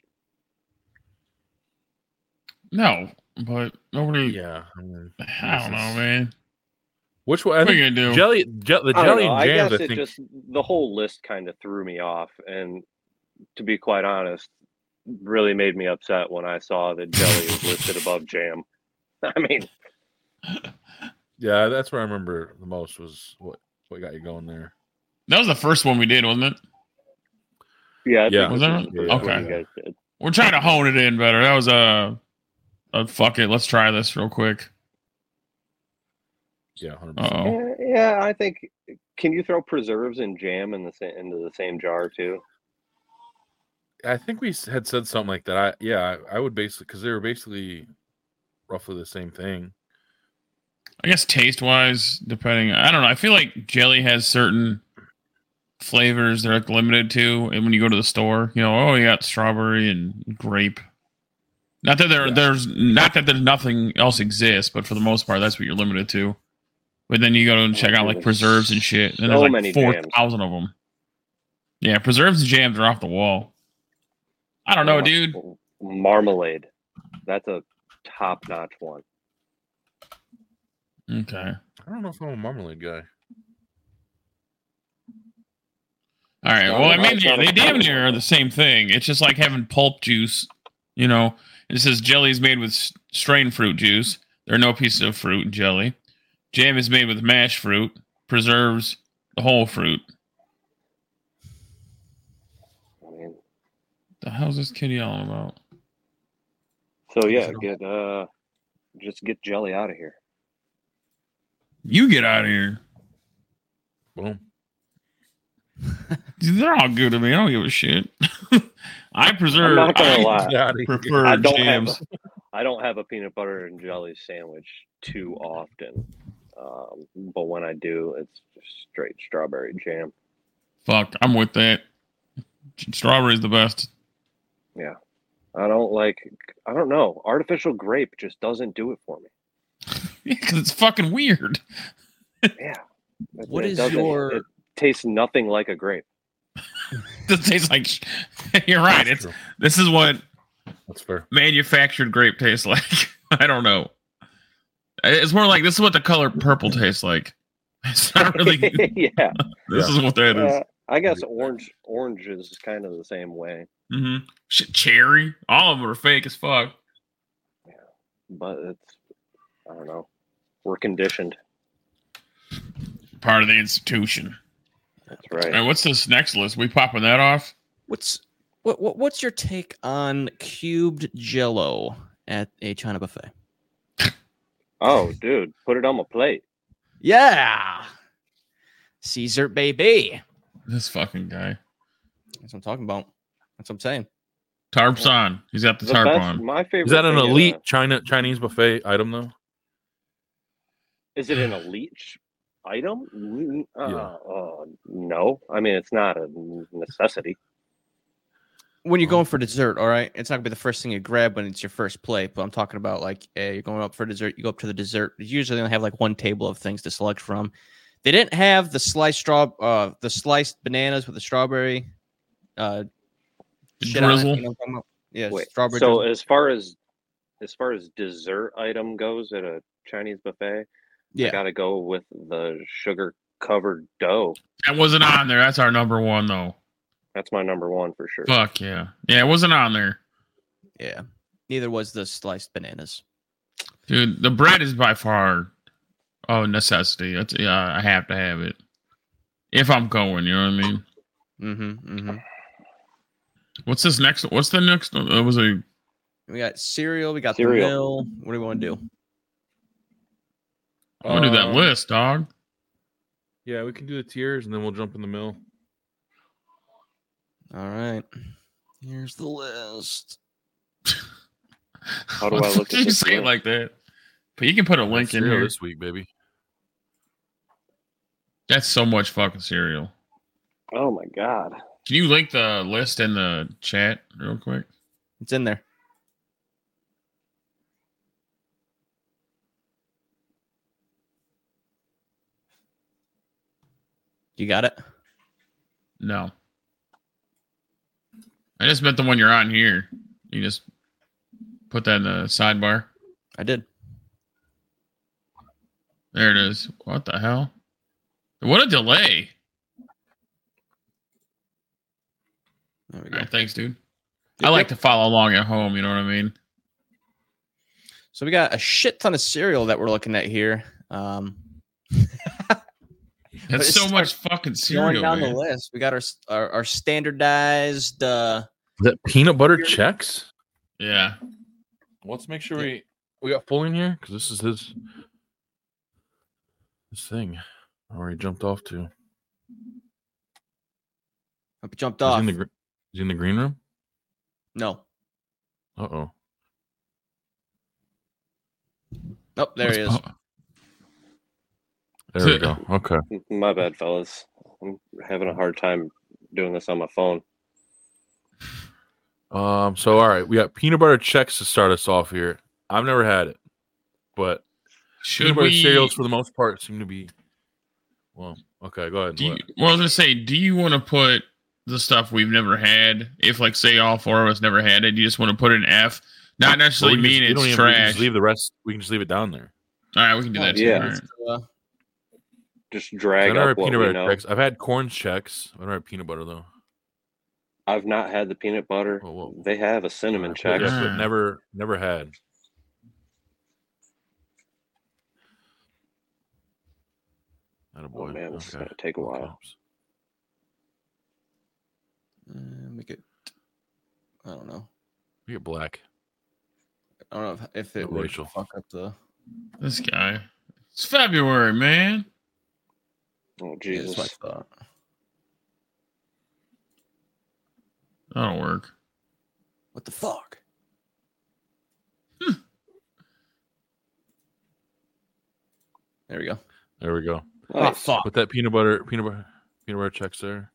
No, but nobody. Yeah, I, mean, I don't know, man. which one? I What are think you gonna do? jelly, je- the I don't jelly know. and I jams. guess I, it think just the whole list kind of threw me off, and to be quite honest, really made me upset when I saw that jelly was listed above jam. I mean, yeah, that's what I remember the most was what what got you going there. That was the first one we did, wasn't it? yeah, I Yeah. think Was this that is right? the first one Okay. you guys did. We're trying to hone it in better. That was a, a fuck it. Let's try this real quick. Yeah, one hundred Uh percent. oh. Yeah, yeah, I think. Can you throw preserves and jam in the same into the same jar too? I think we s- had said something like that. I yeah, I, I would basically because they were basically roughly the same thing. I guess taste wise, depending, I don't know. I feel like jelly has certain flavors they're like limited to, and when you go to the store, you know, oh, you got strawberry and grape. Not that there, Yeah. there's not that there's nothing else exists, but for the most part, that's what you're limited to. But then you go and check out like There's preserves and shit, and so there's like many four jams. thousand of them. Yeah, preserves and jams are off the wall. I don't know, Uh, dude. Marmalade. That's a top notch one. Yeah, Okay. I don't know if I'm a marmalade guy. All right. not Well, a- I mean, it's they, not a they damn common near one. are the same thing. It's just like having pulp juice, you know. It says jelly is made with s- strained fruit juice. There are no pieces of fruit in jelly. Jam is made with mashed fruit. Preserves the whole fruit. I mean, The hell's this kid yelling about? so yeah, get uh, just get jelly out of here. You get out of here. Boom. Dude, they're all good to me. I don't give a shit. I preserve. I'm not gonna I lie. Get out of here. prefer I don't jams. have I don't have a peanut butter and jelly sandwich too often, um, but when I do, it's just straight strawberry jam. Fuck, I'm with that. Strawberry's the best. Yeah, I don't like. I don't know. Artificial grape just doesn't do it for me. Yeah, because it's fucking weird. Yeah. It- What it is doesn't- your- It tastes nothing like a grape. This tastes like. sh- You're right. That's It's true. this is what That's fair. manufactured grape tastes like. I don't know. It's more like this is what the color purple tastes like. It's not really. yeah. This Yeah. is what that is. Uh, I guess orange orange is kind of the same way, Mm-hmm. Shit, cherry. All of them are fake as fuck. but it's I don't know. We're conditioned. Part of the institution. That's All right. right, what's this next list? We popping that off? What's what, what what's your take on cubed Jello at a China buffet? Oh, dude, put it on my plate. Yeah, Caesar baby. This fucking guy. That's what I'm talking about. That's what I'm saying. Tarp's on. He's got the The tarp best, on. my favorite. Is that an thing in elite a- China Chinese buffet item though? Is it an elite sh- item? Mm, Uh, Yeah. uh, no, I mean it's not a necessity. When you're going for dessert, all right, it's not gonna be the first thing you grab when it's your first plate. But I'm talking about like, eh, you're going up for dessert. You go up to the dessert. You usually only have like one table of things to select from. They didn't have the sliced straw, uh, the sliced bananas with the strawberry, uh, shit on it, Drizzle. you know what I'm talking about? Yeah, Wait, strawberry. so drizzle. as far as as far as dessert item goes at a Chinese buffet, I yeah, gotta go with the sugar covered dough. That wasn't on there. That's our number one, though. That's my number one for sure. Fuck yeah. Yeah, it wasn't on there. yeah. Neither was the sliced bananas. Dude, the bread is by far oh necessity. That's yeah, I have to have it. If I'm going, you know what I mean? Mm-hmm. Mm-hmm. What's this next? What's the next? It was a We got cereal. We got Cereal. the mill. What do we want to do? I'm gonna do that Um, list, dog. Yeah, we can do the tiers and then we'll jump in the mill. All right. Here's the list. How do What I the look fuck at did you this say it list? like that? But you can put a link in Cereal here. this week, baby. That's so much fucking cereal. Oh my god. Can you link the list in the chat real quick? It's in there. You got it? No. I just meant the one you're on here. You just put that in the sidebar. I did. There it is. What the hell? What a delay. There we All go. right, thanks, dude. Yep, I like yep. to follow along at home, you know what I mean? So we got a shit ton of cereal that we're looking at here. Um, That's it's so start much fucking going cereal, down man. the list, we got our our, our standardized. Uh, Is that peanut butter checks? Yeah. Let's make sure we we got full in here because this is his this thing. I already jumped off to. I jumped Is he off. in the gr- is he in the green room? No. Uh oh. Oh, there he is. Let's po- There we go. Okay. My bad, fellas. I'm having a hard time doing this on my phone. Um. So all right, we got peanut butter checks to start us off here. I've never had it, but Should peanut butter we? cereals for the most part seem to be. Well, okay. Go ahead. Do you, What? well, I was gonna say, do you want to put the stuff we've never had? If, like, say all four of us never had it, you just want to put it in F, not Well, necessarily we can mean just- we don't it's even- we can trash. just leave the rest. We can just leave it down there. All right, we can do that too. Yeah. All right. Uh, Just I've drag never up had what peanut we butter know. checks. I've had corn checks. I've never had peanut butter though. I've not had the peanut butter. Whoa, whoa. They have a cinnamon Alright, check. but, yeah, Ah. but never, never had. Atta boy. Oh man, this is Okay. gonna take a All while. caps. uh, make it. I don't know. We get black. I don't know if, if it No would racial. fuck up the. This guy. It's February, man. Oh Yeah, that's Jesus! what I thought. That'll work. What the fuck? There we go. There we go. Oh, Nice. fuck. Put that peanut butter, peanut butter, peanut butter checks there.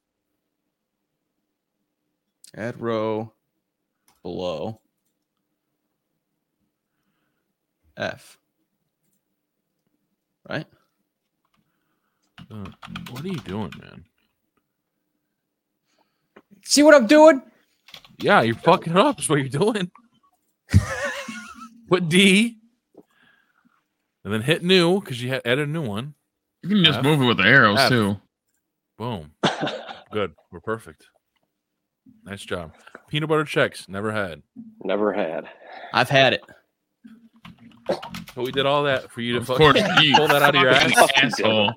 Add row below F. Right? Uh, what are you doing, man? See what I'm doing? Yeah, you're fucking it up. Is what you're doing. Put D, and then hit new because you had added a new one. You can just F. move it with the arrows F. too. Boom. Good. We're perfect. Nice job. Peanut butter checks. Never had. Never had. I've had it. But we did all that for you to Of fucking course, you pull that out of your ass. fucking asshole.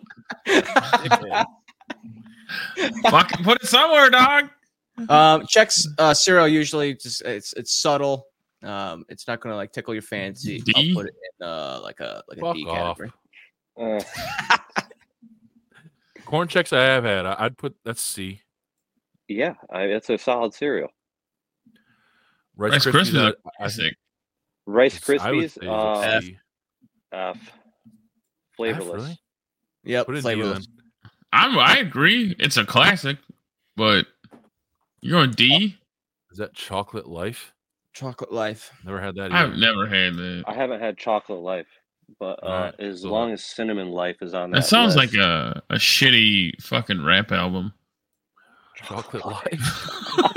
Fucking put it somewhere, dog. Um, checks uh, cereal usually just it's it's subtle. Um, it's not gonna like tickle your fancy. D? I'll put it in uh like a like a Fuck D off. category. Uh, Corn checks I have had. I- I'd put that's C. yeah, I, it's a solid cereal. Rice, Rice Krispies. Krispies I- are I classic. Rice think- I would Krispies, say uh, C. F. F, Flavorless. really? Yep, Put it in D flavorless. then. I'm. I agree. It's a classic, but you're going D. Is that Chocolate Life? Chocolate Life. Never had that. I've Either. never had that. I haven't had Chocolate Life, but uh, Alright, as so- long as Cinnamon Life is on that, That sounds list, like a, a shitty fucking rap album. Chocolate Life.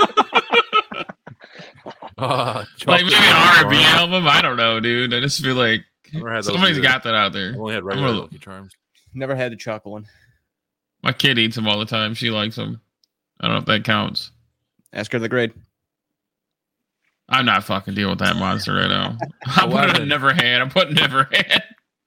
uh, Like Chocolate maybe an Life R and B bar. album. I don't know, dude. I just feel like Never had those somebody's either. got that out there. I've only had I'm regular gonna- Lucky Charms. Never had the chocolate one. My kid eats them all the time. She likes them. I don't know if that counts. Ask her the grade. I'm not fucking dealing with that monster right now. I'm putting Eleven. never had. I'm putting never had.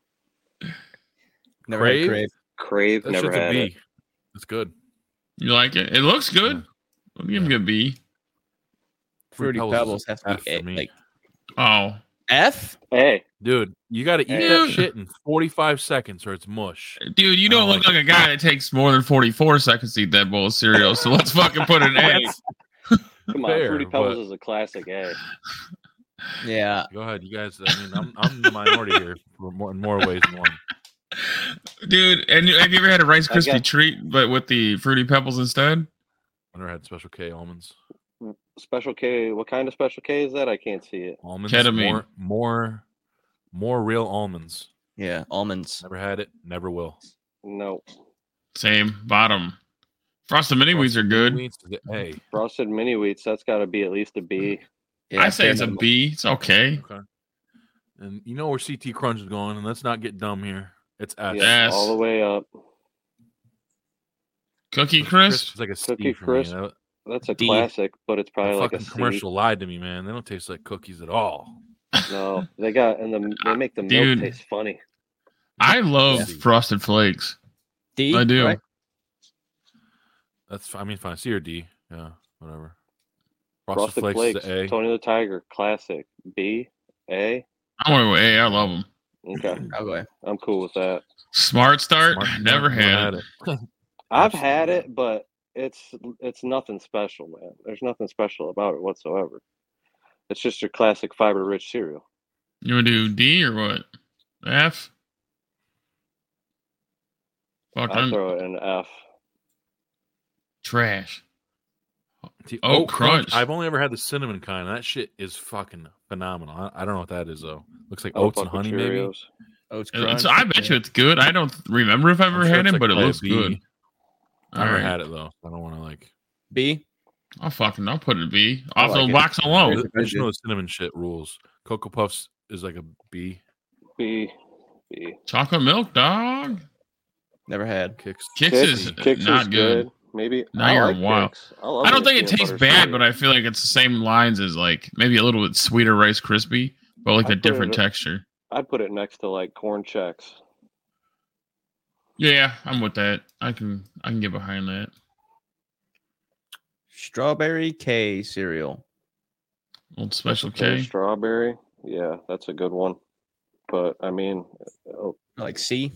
Never Crave? had Crave. Crave. That never shit's a had B. it. That's good. You like it? It looks good. Yeah. I'll give you a B. Fruity Pebbles Pebbles is has to F be A, for me. like Oh, F. Hey, Dude, you got to eat Hey. that Dude. shit in forty-five seconds or it's mush. dude, you don't Oh, look like a guy that takes more than forty-four seconds to eat that bowl of cereal. So let's fucking put an A. That's- come on, Fair, Fruity Pebbles but- is a classic. A. Yeah. Go ahead, you guys. I mean, I'm, I'm the minority here for more, in more ways than one. Dude, and you- have you ever had a Rice I Krispie got- treat, but with the Fruity Pebbles instead? I never had Special K almonds. Special K. What kind of Special K is that? I can't see it. Almonds. Ketamine. More, more, more real almonds. Yeah. Almonds. Never had it. Never will. No. Same bottom. Frosted Mini Wheats are good. Wheats is a A. Frosted Mini Wheats. That's got to be at least a B. Yeah, I say bare it's a minimum. B. It's okay. Okay. And you know where C T Crunch is going, and let's not get dumb here. It's F. Yeah, Yes. all the way up. Cookie Crisp. is like a C Cookie for Crisp. me. That, That's a D. classic, but it's the probably like a fucking C. commercial lied to me, man. They don't taste like cookies at all. No, they got and the they make the milk Dude. taste funny. I love Yeah. Frosted Flakes. D. I do. right? That's I mean fine. C or D. Yeah, whatever. Frosted Flakes, Flakes. is a A. Tony the Tiger, classic. B, A. I want to go A. I love them. Okay, I'll go A. I'm cool with that. Smart Start. Smart- Never had it. it. I've had it, but it's it's nothing special, man. There's nothing special about it whatsoever. It's just your classic fiber-rich cereal. You want to do D or what? F? Fuck, I'll I'm throw it in F. trash. See, Oh, Oat Crunch. Crunch. I've only ever had the cinnamon kind, and that shit is fucking phenomenal. I, I don't know what that is though. Looks like I don't oats and fuck with honey, maybe. Cheerios. Oats It's, Crunch. I bet you it's good. I don't remember if I've I'm ever sure had it's it, like but it probably a looks B. good. I All never right. had it though. I don't want to like. B. I'll fucking I'll put it B. I Off like the it. box alone. Very I just good. know the cinnamon shit rules. Cocoa Puffs is like a B. B. B. Chocolate milk, dog. Never had. Kicks. Kicks, is Kicks not is good. Maybe Now I you're like wild. Kicks. I, love I don't the think it peanut tastes butter bad, cereal. but I feel like it's the same lines as like maybe a little bit sweeter Rice Krispie, but like I'd a put different it- texture. I'd put it next to like corn checks. Yeah, I'm with that. I can I can get behind that. Strawberry K cereal. Old Special Pear K. strawberry. Yeah, that's a good one. But I mean, oh, Like C.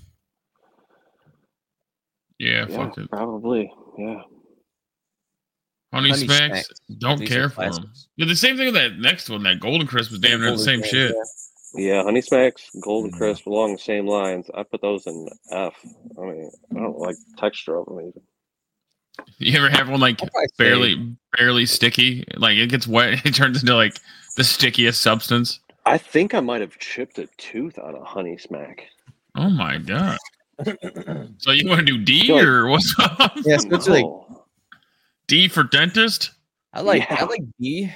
Yeah, yeah, fuck it. probably. Yeah. Honey, Honey Smacks. Smacks. Don't These are care for them. classics. Yeah, the same thing with that next one. That Golden Crisp was damn near the Golden same Crisp, shit. Yeah, Honey Smacks, Golden Yeah. Crisp, along the same lines. I put those in F. I mean, I don't like the texture of them even. You ever have one like I'll probably say- barely barely sticky? Like it gets wet, it turns into like the stickiest substance. I think I might have chipped a tooth on a Honey Smack. Oh my god! So you want to do D Feel like- or what's up? Yeah, so it's like No. D for dentist? I like Yeah. I like B.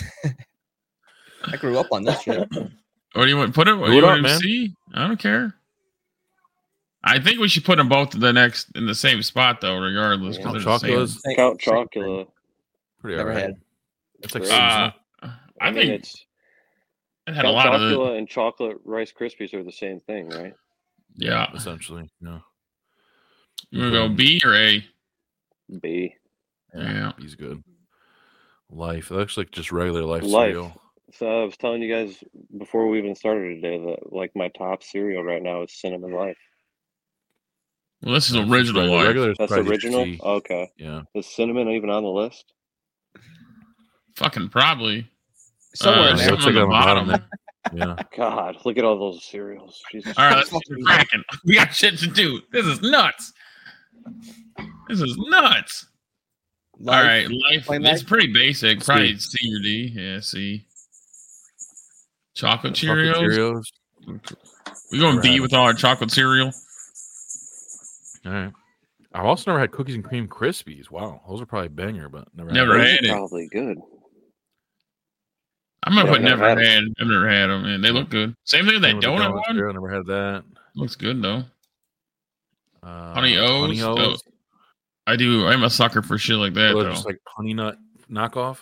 I grew up on this shit. Or do you want put it? Do You it want up, to man. C? I don't care. I think we should put them both in the next in the same spot though, regardless. 'cause Yeah. they're the Chocolate same. is Count Same- Chocula. pretty Never alright. had. It's like Uh, seasonal. Uh, I, I mean, think it's it had a Count lot of it. Chocula and chocolate Rice Krispies are the same thing, right? Yeah. essentially. Yeah. You want to go B or A? B. Yeah. He's good. Life. That looks like just regular life, Life. cereal. So I was telling you guys before we even started today that like my top cereal right now is Cinnamon Life. Well, this is That's just original regular. life. Regular is That's probably original. C. Okay, Yeah. is cinnamon even on the list? Fucking probably. Somewhere Uh, in Yeah, there. looks something like on the on bottom. there. Yeah. God, look at all those cereals. Jesus All right, let's Christ. keep cracking. We got shit to do. This is nuts. This is nuts. Life. All right, life. Plain It's life? pretty basic. C. Probably C or D. Yeah, C. Chocolate Chocolate Cheerios. Cheerios. We going Never B had with all our chocolate cereal. All right. I've also never had cookies and cream Krispies. Wow, those are probably banger, but never. Never had Those had are it. probably good. I'm gonna Yeah, put I've never never had 'em. had. I've never had them, and they look good. Same thing with that Same with the donut donut one. cereal, never had that. Looks good though. Uh, Honey O's? Honey O's. I do. I'm a sucker for shit like that Those are though. just like honey nut knockoff.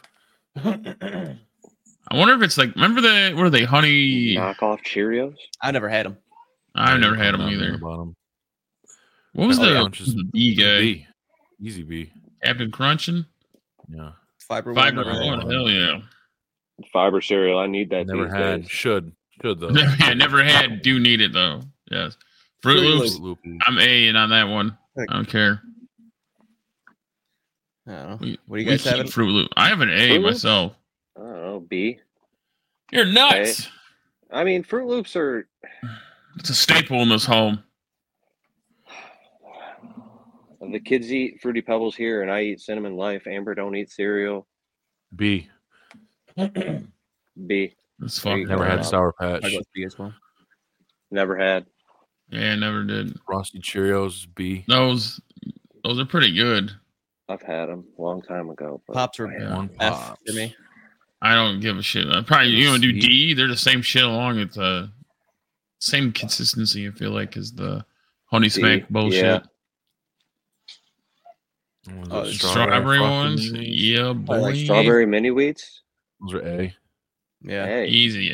I wonder if it's like. Remember the what are they? Honey. Knockoff Cheerios. I never had them. I've never had I'm them not either. about 'em. What was Oh, the, yeah, what which was is- the B guy? B. Easy B. Captain Crunching. Yeah. Fiber, Fiber one. One. one. Hell yeah. Fiber cereal. I need that. Never these had. days. Should. Should though. Never, yeah, never had. Do need it though. Yes. Fruit Fruit Loops. Fruit Loop. I'm A and on that one. I don't care. I don't know. We, What do you we guys have? keep in- Fruit Loop. I have an A Fruit Loops? myself. I don't know. B. You're nuts. I mean, Fruit Loops are. It's a staple in this home. The kids eat Fruity Pebbles here, and I eat Cinnamon Life. Amber don't eat cereal. B. B. It's There you fucking. go. Never had Uh, Sour Patch. I go with B as well. Never had. Yeah, never did. Frosty Cheerios. B. Those, those are pretty good. I've had them a long time ago. But Pops were Yeah. One F Pops. for me. I don't give a shit. I probably you want to do Sweet. D. They're the same shit along. It's uh same consistency. I feel like as the Honey D, Smack bullshit. yeah. What was Oh, it? the Strawberry Frosted ones. Minis? Yeah, boy. like Strawberry mini wheats. Those are A. Yeah. Hey, Easy.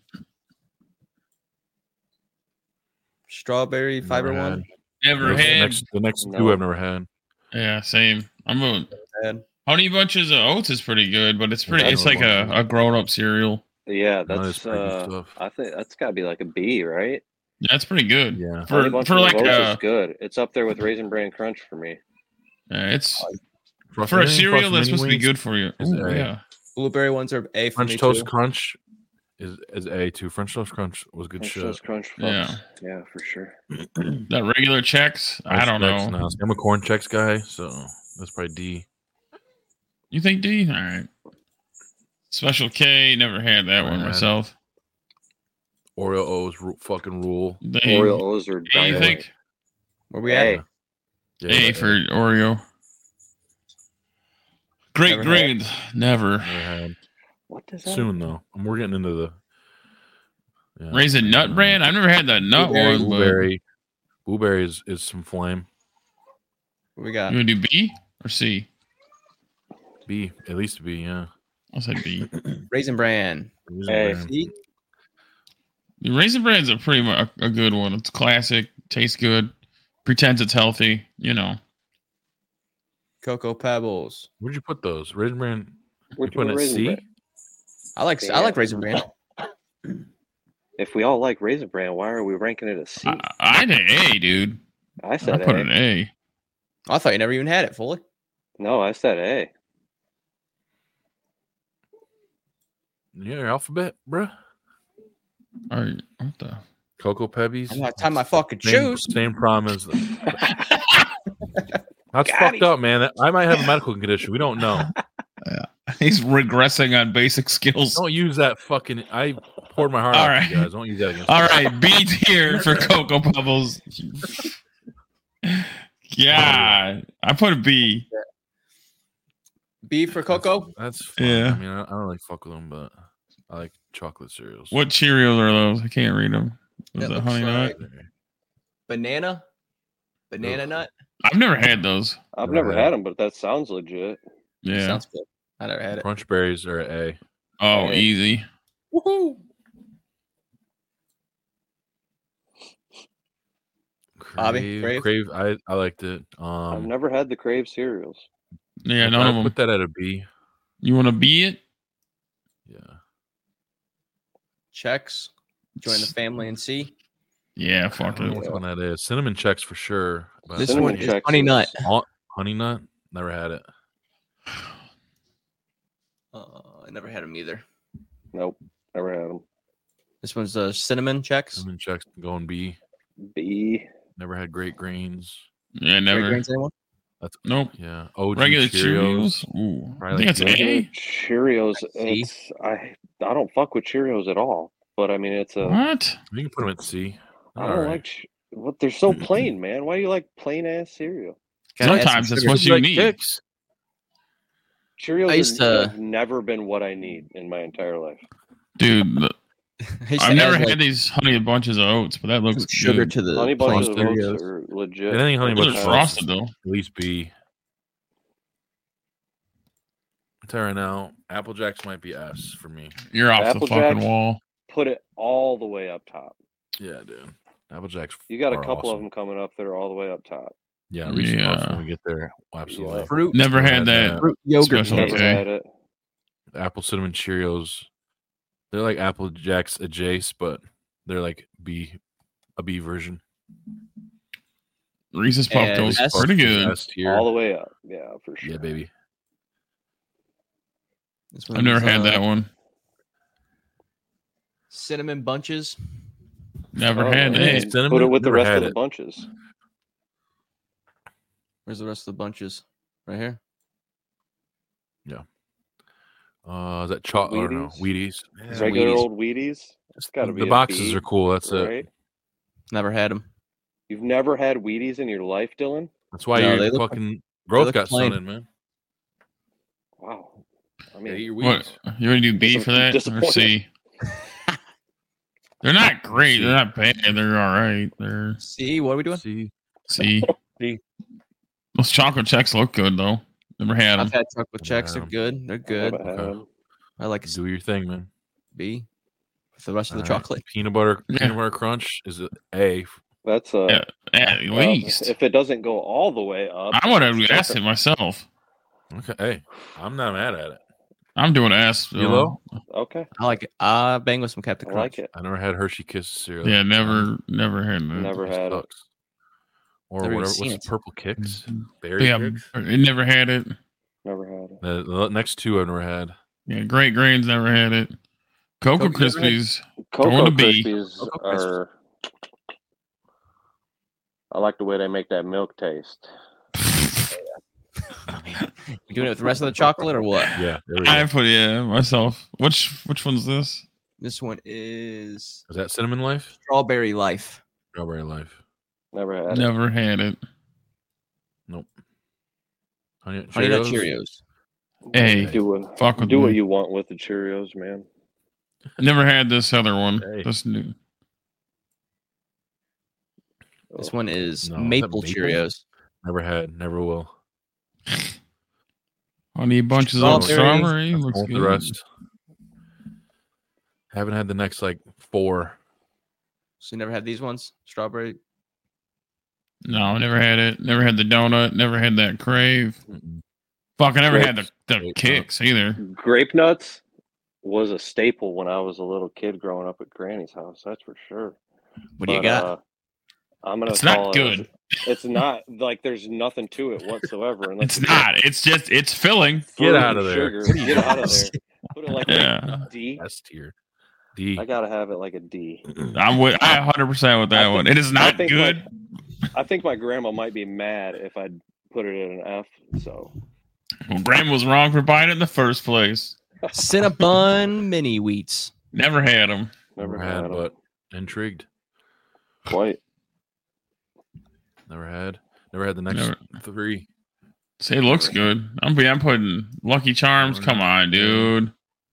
Strawberry fiber Never one. had. Never Those- the had. next, the next No. two I've never had. Yeah, same. I'm a Had. Honey Bunches of Oats is pretty good, but it's pretty. Yeah, It's like a, a grown up cereal. yeah, No, that's that's. pretty good Uh, stuff. I think that's got to be like a B, right? That's pretty good. Yeah. For Honey Bunches for of like Oats uh, is good. It's up there with Raisin Bran Crunch for me. uh, it's Frosted for a Mini- cereal Frosted that's Mini supposed to be Wings good for you. is Ooh, A. yeah. Blueberry ones are A for French me Toast too. Crunch is is A too. French Toast Crunch was good Crunch shit. Toast Crunch. Yeah. Puffs. Yeah, for sure. That regular checks. I don't Corn Chex, know. no. I'm a corn checks guy, so that's probably D. You think D? All right. Special K. Never had that Never one had. myself. Oreo O's ru- fucking rule. They, Oreo O's are A, you dynamite. think? Where we Hey. at? Yeah, A but for Oreo. Great Never had. grades. Never. never had. What does that? Soon though. We're getting into the Yeah. Raisin Nut Um, brand. I've never had the nut Blueberry. one, Blueberry. Blueberry is, is some flame. What we but got? you want to do B or C? B, at least B, yeah. I'll say B. Raisin Bran. Raisin Hey. Bran. See? The Raisin Bran's a pretty much a, a good one. It's classic, tastes good, pretends it's healthy. You know, Cocoa Pebbles. Where'd you put those? Raisin Bran. You Where'd you putting put it Raisin C? Bran? I like I like Raisin Bran. If we all like Raisin Bran, why are we ranking it a C? I, I did A, dude. I I said put A. an A. I thought you never even had it fully. No, I said A. Yeah, your alphabet, bruh. All right, what the? Cocoa Pebbies. I'm not tying my fucking Same, shoes. same problem as. That's Got fucked him. up, man. I might have a medical condition. We don't know. He's regressing on basic skills. Don't use that fucking. I poured my heart All out, right. you guys. Don't use that against All me. right, B tier for Cocoa Pebbles. Yeah, I put a B. B for cocoa. That's fine. Yeah. I mean, I, I don't really fuck with them, but I like chocolate cereals. What Cheerios are those? I can't read them. Is That it looks honey nut? like- Banana. Banana Ugh. nut. I've never had those. I've Never never had had them, but that sounds legit. Yeah. Sounds good. I never had it. Crunch berries are A. Oh, Hey. easy. Woohoo! Bobby, Crave, Crave? Crave. I I liked it. I've Um, never had the Crave cereals. Yeah, I none of them. put that at a B. You want to B it? Yeah. Checks. Join the family and see. Yeah, I fuck don't know it. which one that is. Cinnamon checks for sure. but This Cinnamon one is Chex honey is- nut. Hon- honey nut. Never had it. Uh, I never had them either. Nope, never had them. This one's the cinnamon checks. Cinnamon checks going B. B. Never had great grains. Yeah, Great never. Grains, anyone? That's Nope. yeah. O G Regular Cheerios. Cheerios. Ooh. I Probably think like it's regular A. Cheerios. C. It's I. I don't fuck with Cheerios at all. But I mean, it's a. What? You can put them at C. I don't All right. like. Ch- What they're so plain, man. Why do you like plain ass cereal? Gotta add some Sometimes that's sugar. what you Like need. Kicks. Cheerios I used are, to- have never been what I need in my entire life. Dude, the- I used to I've never add, had like, these honey bunches of oats, but that looks some sugar good. to the Honey plain bunches of Cheerios. oats are legit. Anything honey Those bunches are of frosted oats, though. at least B. I'll tell you right now, Apple Jacks might be S for me. You're off Apple the fucking Jacks? wall. Put it all the way up top. Yeah, dude. Apple Jacks. You got a are couple of awesome. them coming up that are all the way up top. Yeah, reaching out Yeah. when we get there. Absolutely. Yeah. Fruit. Never Never had had that. that. Fruit yogurt. Special cake. Never Okay. had it. Apple cinnamon Cheerios. They're like Apple Jacks adjacent, but they're like B, a B version. Reese's Puff And goes S- pretty good. S tier. All the way up. Yeah, for sure. Yeah, baby. This I've never one's, had uh, that one. Cinnamon bunches. Never Oh, had man. Hey, that. cinnamon? Put it with the Never rest had of the it. bunches. Where's the rest of the bunches? Right here. Uh, is that chocolate? Or no, Wheaties? Wheaties. Yeah, Regular Wheaties. old Wheaties. It's got to be the a boxes B, are cool. That's it. right? Never had them. You've never had Wheaties in your life, Dylan? That's why No, they your look- fucking growth look got plain. stunted, man. Wow. I Yeah, mean, eat your What? Wheaties. You want to do B for that or Disappointed. C? They're not great. They're not bad. They're all right. They're See, what are we doing? See, C. C. Those chocolate checks look good though. Never had them. I've had chocolate checks. They're Um, good. They're I good. haven't had Okay. them. I like a do your thing, man. B. With the rest of the All right. chocolate. Peanut butter, Yeah. peanut butter crunch is a A. That's uh, Yeah, at well, least. if it doesn't go all the way up, I would have sure. asked it myself. Okay, hey, I'm not mad at it. I'm doing S. You low? Okay, I like it. I bang with some Captain I Crunch. like it. I never had Hershey Kiss cereal. Yeah, never, never had that. Never had it. Sucks. Or Never even whatever. seen What's it. the purple kicks? Berry Yeah, kicks. it never had it. Never had it. The, the next two I've never had. Yeah, Great Grains never had it. Cocoa Cocoa never had- Krispies. Cocoa Going to B. Krispies Cocoa are. I like the way they make that milk taste. You doing it with the rest of the chocolate or what? Yeah, there we go. I put yeah myself. Which which one's this? This one is Is that Cinnamon Life? Strawberry Life. Strawberry Life. Never had it. Never had it. Nope. Honey, Honey Nut Cheerios? Cheerios. Hey, do what, fuck with do what me. you want with the Cheerios, man. Never had this other one. Hey. This new. This one is No, is that maple, maple? Cheerios. Never had, never will. Honey bunches of Strawberry. strawberry. I Looks want good. the rest. Haven't had the next like four. So you never had these ones? Strawberry? No, never had it. Never had the donut. Never had that crave. Mm-mm. Fuck, I never had the, Grapes. the Grape kicks either. Grape nuts was a staple when I was a little kid growing up at Granny's house. That's for sure. What do you But, got? Uh, I'm gonna It's call not it- good. It's not like there's nothing to it whatsoever. unless It's not. It's just it's filling. fruit Get out and of there. Sugar. What are you Get out of doing? there. Put it like Yeah. a D. S tier. D. I gotta have it like a D. I'm with. I one hundred percent with that I think- one. It is I not think, good. I think my grandma might be mad if I put it in an F. So Well, Graham was wrong for buying it in the first place. Cinnabon mini wheats. Never had them. never, Never had, had, 'em. but intrigued. Quite. Never had. Never had the next Never. three. Say, it looks good. I'm. I'm putting Lucky Charms. Come on, dude.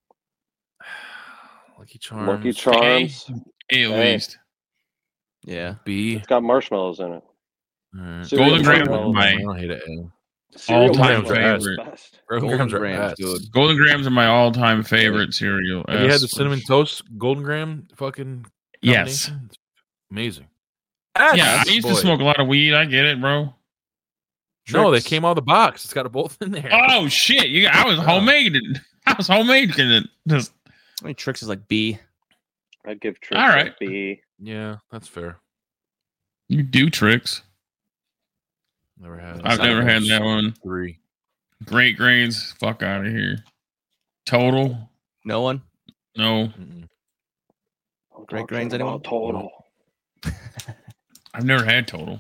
Lucky Charms. Lucky Charms. A at Hey. least. Yeah. B. It's got marshmallows in it. Alright. Cereal Golden Grahams marshmallows. are I my don't hate it. A. Cereal all-time marshmallows favorite. are best. Golden Golden Grams are Grams, ass. dude. Golden Grams are my all-time favorite cereal. Have you had the S. cinnamon toast Golden Graham fucking Yes. combination? It's amazing. Yeah, I used to Boy. smoke a lot of weed. I get it, bro. No, they Tricks. came out of the box. It's got it both in there. Oh shit! You, I was homemade. I was homemade. It just How many tricks is like B? I'd give Tricks All right. a B. Yeah, that's fair. you do tricks. Never had. I've never had that one. Three. Great grains. Fuck out of here. Total. No one? No, Mm-mm. I'm Great talking grains, about anyone? Total. I've never had total.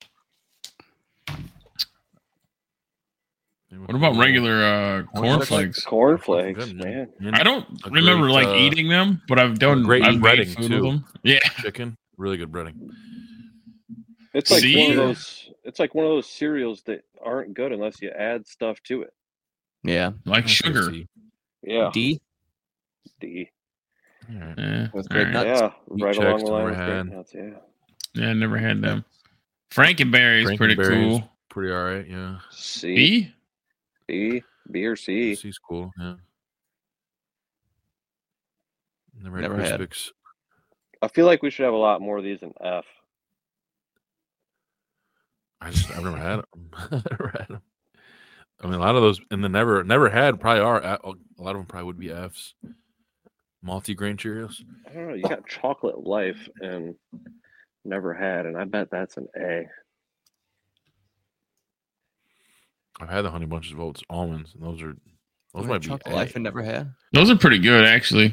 What about regular uh, cornflakes? Cornflakes, Good, man. And I don't A remember great, like uh, eating them, but I've done great I've made breading, food too. with them. Yeah, chicken, really good breading. It's like See? one of those. It's like one of those cereals that aren't good unless you add stuff to it. Yeah. like I'd say sugar. C. Yeah, D? D. All right. Yeah, With all grape right. nuts. Yeah, Wheat right checks, along the line never with grape had. nuts. Yeah. Yeah, never had them. Frankenberry is pretty Frankenberry is cool. Pretty all right. Yeah. C, B? B, B or C. C's cool. Yeah. Never, Never had had. Crispix. I feel like we should have a lot more of these in F. I just I've never had them. never had them. I mean, a lot of those, and the never never had probably are. A a lot of them probably would be Fs. Multi-grain Cheerios. I don't know. You got Chocolate Life and Never Had, and I bet that's an A. I've had the Honey Bunches of Oats almonds, and those are those might be Chocolate A. Life I never had. Those are pretty good, actually.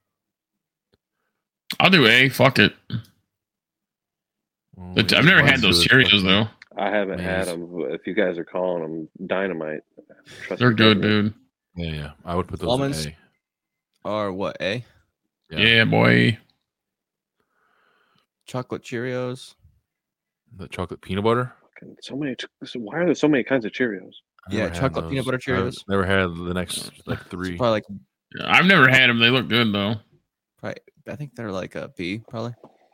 I'll do A. Fuck it. Well, But yeah, I've never had mine's those good. cereals though. I haven't had Maze. them. If you guys are calling them dynamite, trust They're me, good, judgment. dude. Yeah, yeah. I would put those Almonds? in A. Or what? A? Yeah. Yeah, boy. Chocolate Cheerios. The chocolate peanut butter. Fucking So many. so Why are there so many kinds of Cheerios? I Yeah, never had chocolate peanut those. butter I've Cheerios. never had the next like It's three. probably like I've never had them. They look good though. probably, I think they're like a B, probably.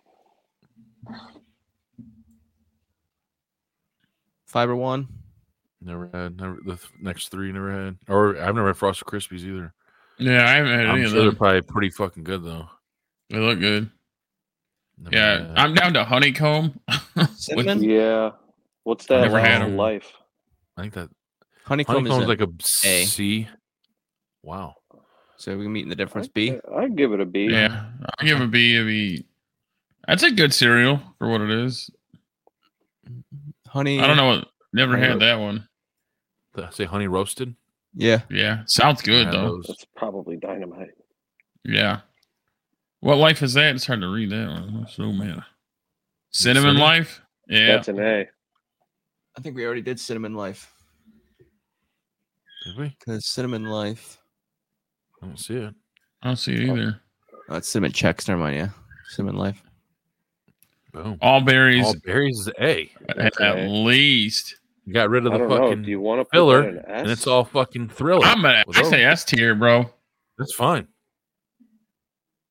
Fiber one. Never had. Never the th- next three. Never had. Or I've never had Frosted Krispies either. Yeah, I haven't had I'm any of sure they're them. probably pretty fucking good though. They look good. Never Yeah, had. I'm down to honeycomb. Cinnamon? Yeah. What's that? Never had Long 'em. Life. I think that Honeycomb, honeycomb's is like a A. C. Wow. So we meeting the difference. B. I'd give it a B. Yeah, I'll give a B. A B. That's a good cereal for what it is. Honey. I don't know. What, never Honey had Roast. that one. Did I say honey roasted? Yeah. Yeah, sounds good Had though. those. That's probably dynamite. Yeah. What life is that? It's hard to read that one. So man. Cinnamon Cinnamon? life? Yeah. That's an A. I think we already did Cinnamon Life. Did we? Because Cinnamon Life. I don't see it. I don't see it either. Oh, it's Cinnamon Checks. Never mind. Yeah. Cinnamon Life. Boom. All berries All berries is A. at Okay. least. You got rid of I the don't know. fucking Do you want to put filler, that in S? and it's all fucking thriller. I'm at with I those. say S tier, bro. That's fine.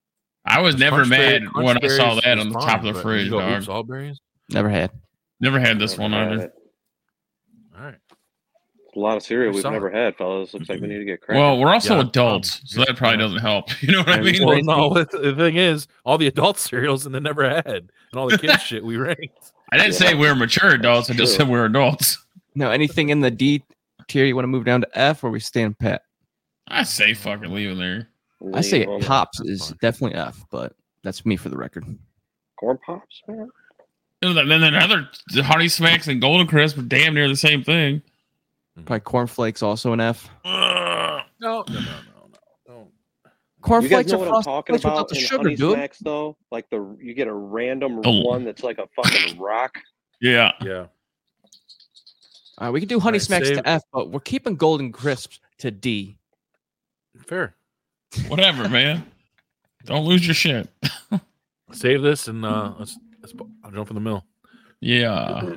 I was Those never crunch mad berry- when I crunch saw berries that is on the fine, top of the but fridge, you go dog. Oops All Berries. Never had. Never had this Never one had either. it. All right. A lot of cereal You're we've solid. never had, fellas. Looks like we need to get cracking. Well, we're also Yeah, adults, um, so that probably yeah. doesn't help. You know what I And mean? Well, Like- no, the the thing is, all the adult cereals and they never had, and all the kids shit we ranked. I didn't say Yeah. we were mature adults. I just true. said we we're adults. No, anything in the D tier you want to move down to F, or we staying pet? I say fucking leave it there. I say Leave 'em. Pops That's is fine. definitely F, but that's me for the record. Corn Pops, man. And then then other the Honey Smacks and Golden Crisp are damn near the same thing. Probably Cornflakes also an F. Ugh. No, no, no, no, no. Don't. You guys Cornflakes know are what I'm frosted talking flakes without about the in sugar, Honey dude. Smacks, though? Like the you get a random Oh. one that's like a fucking rock. Yeah. Yeah. All right, we can do Honey Alright, Smacks save- to F, but we're keeping Golden Crisps to D. Fair. Whatever, man. Don't lose your shit. Save this and uh, let's let's I'll jump in the mill. Yeah.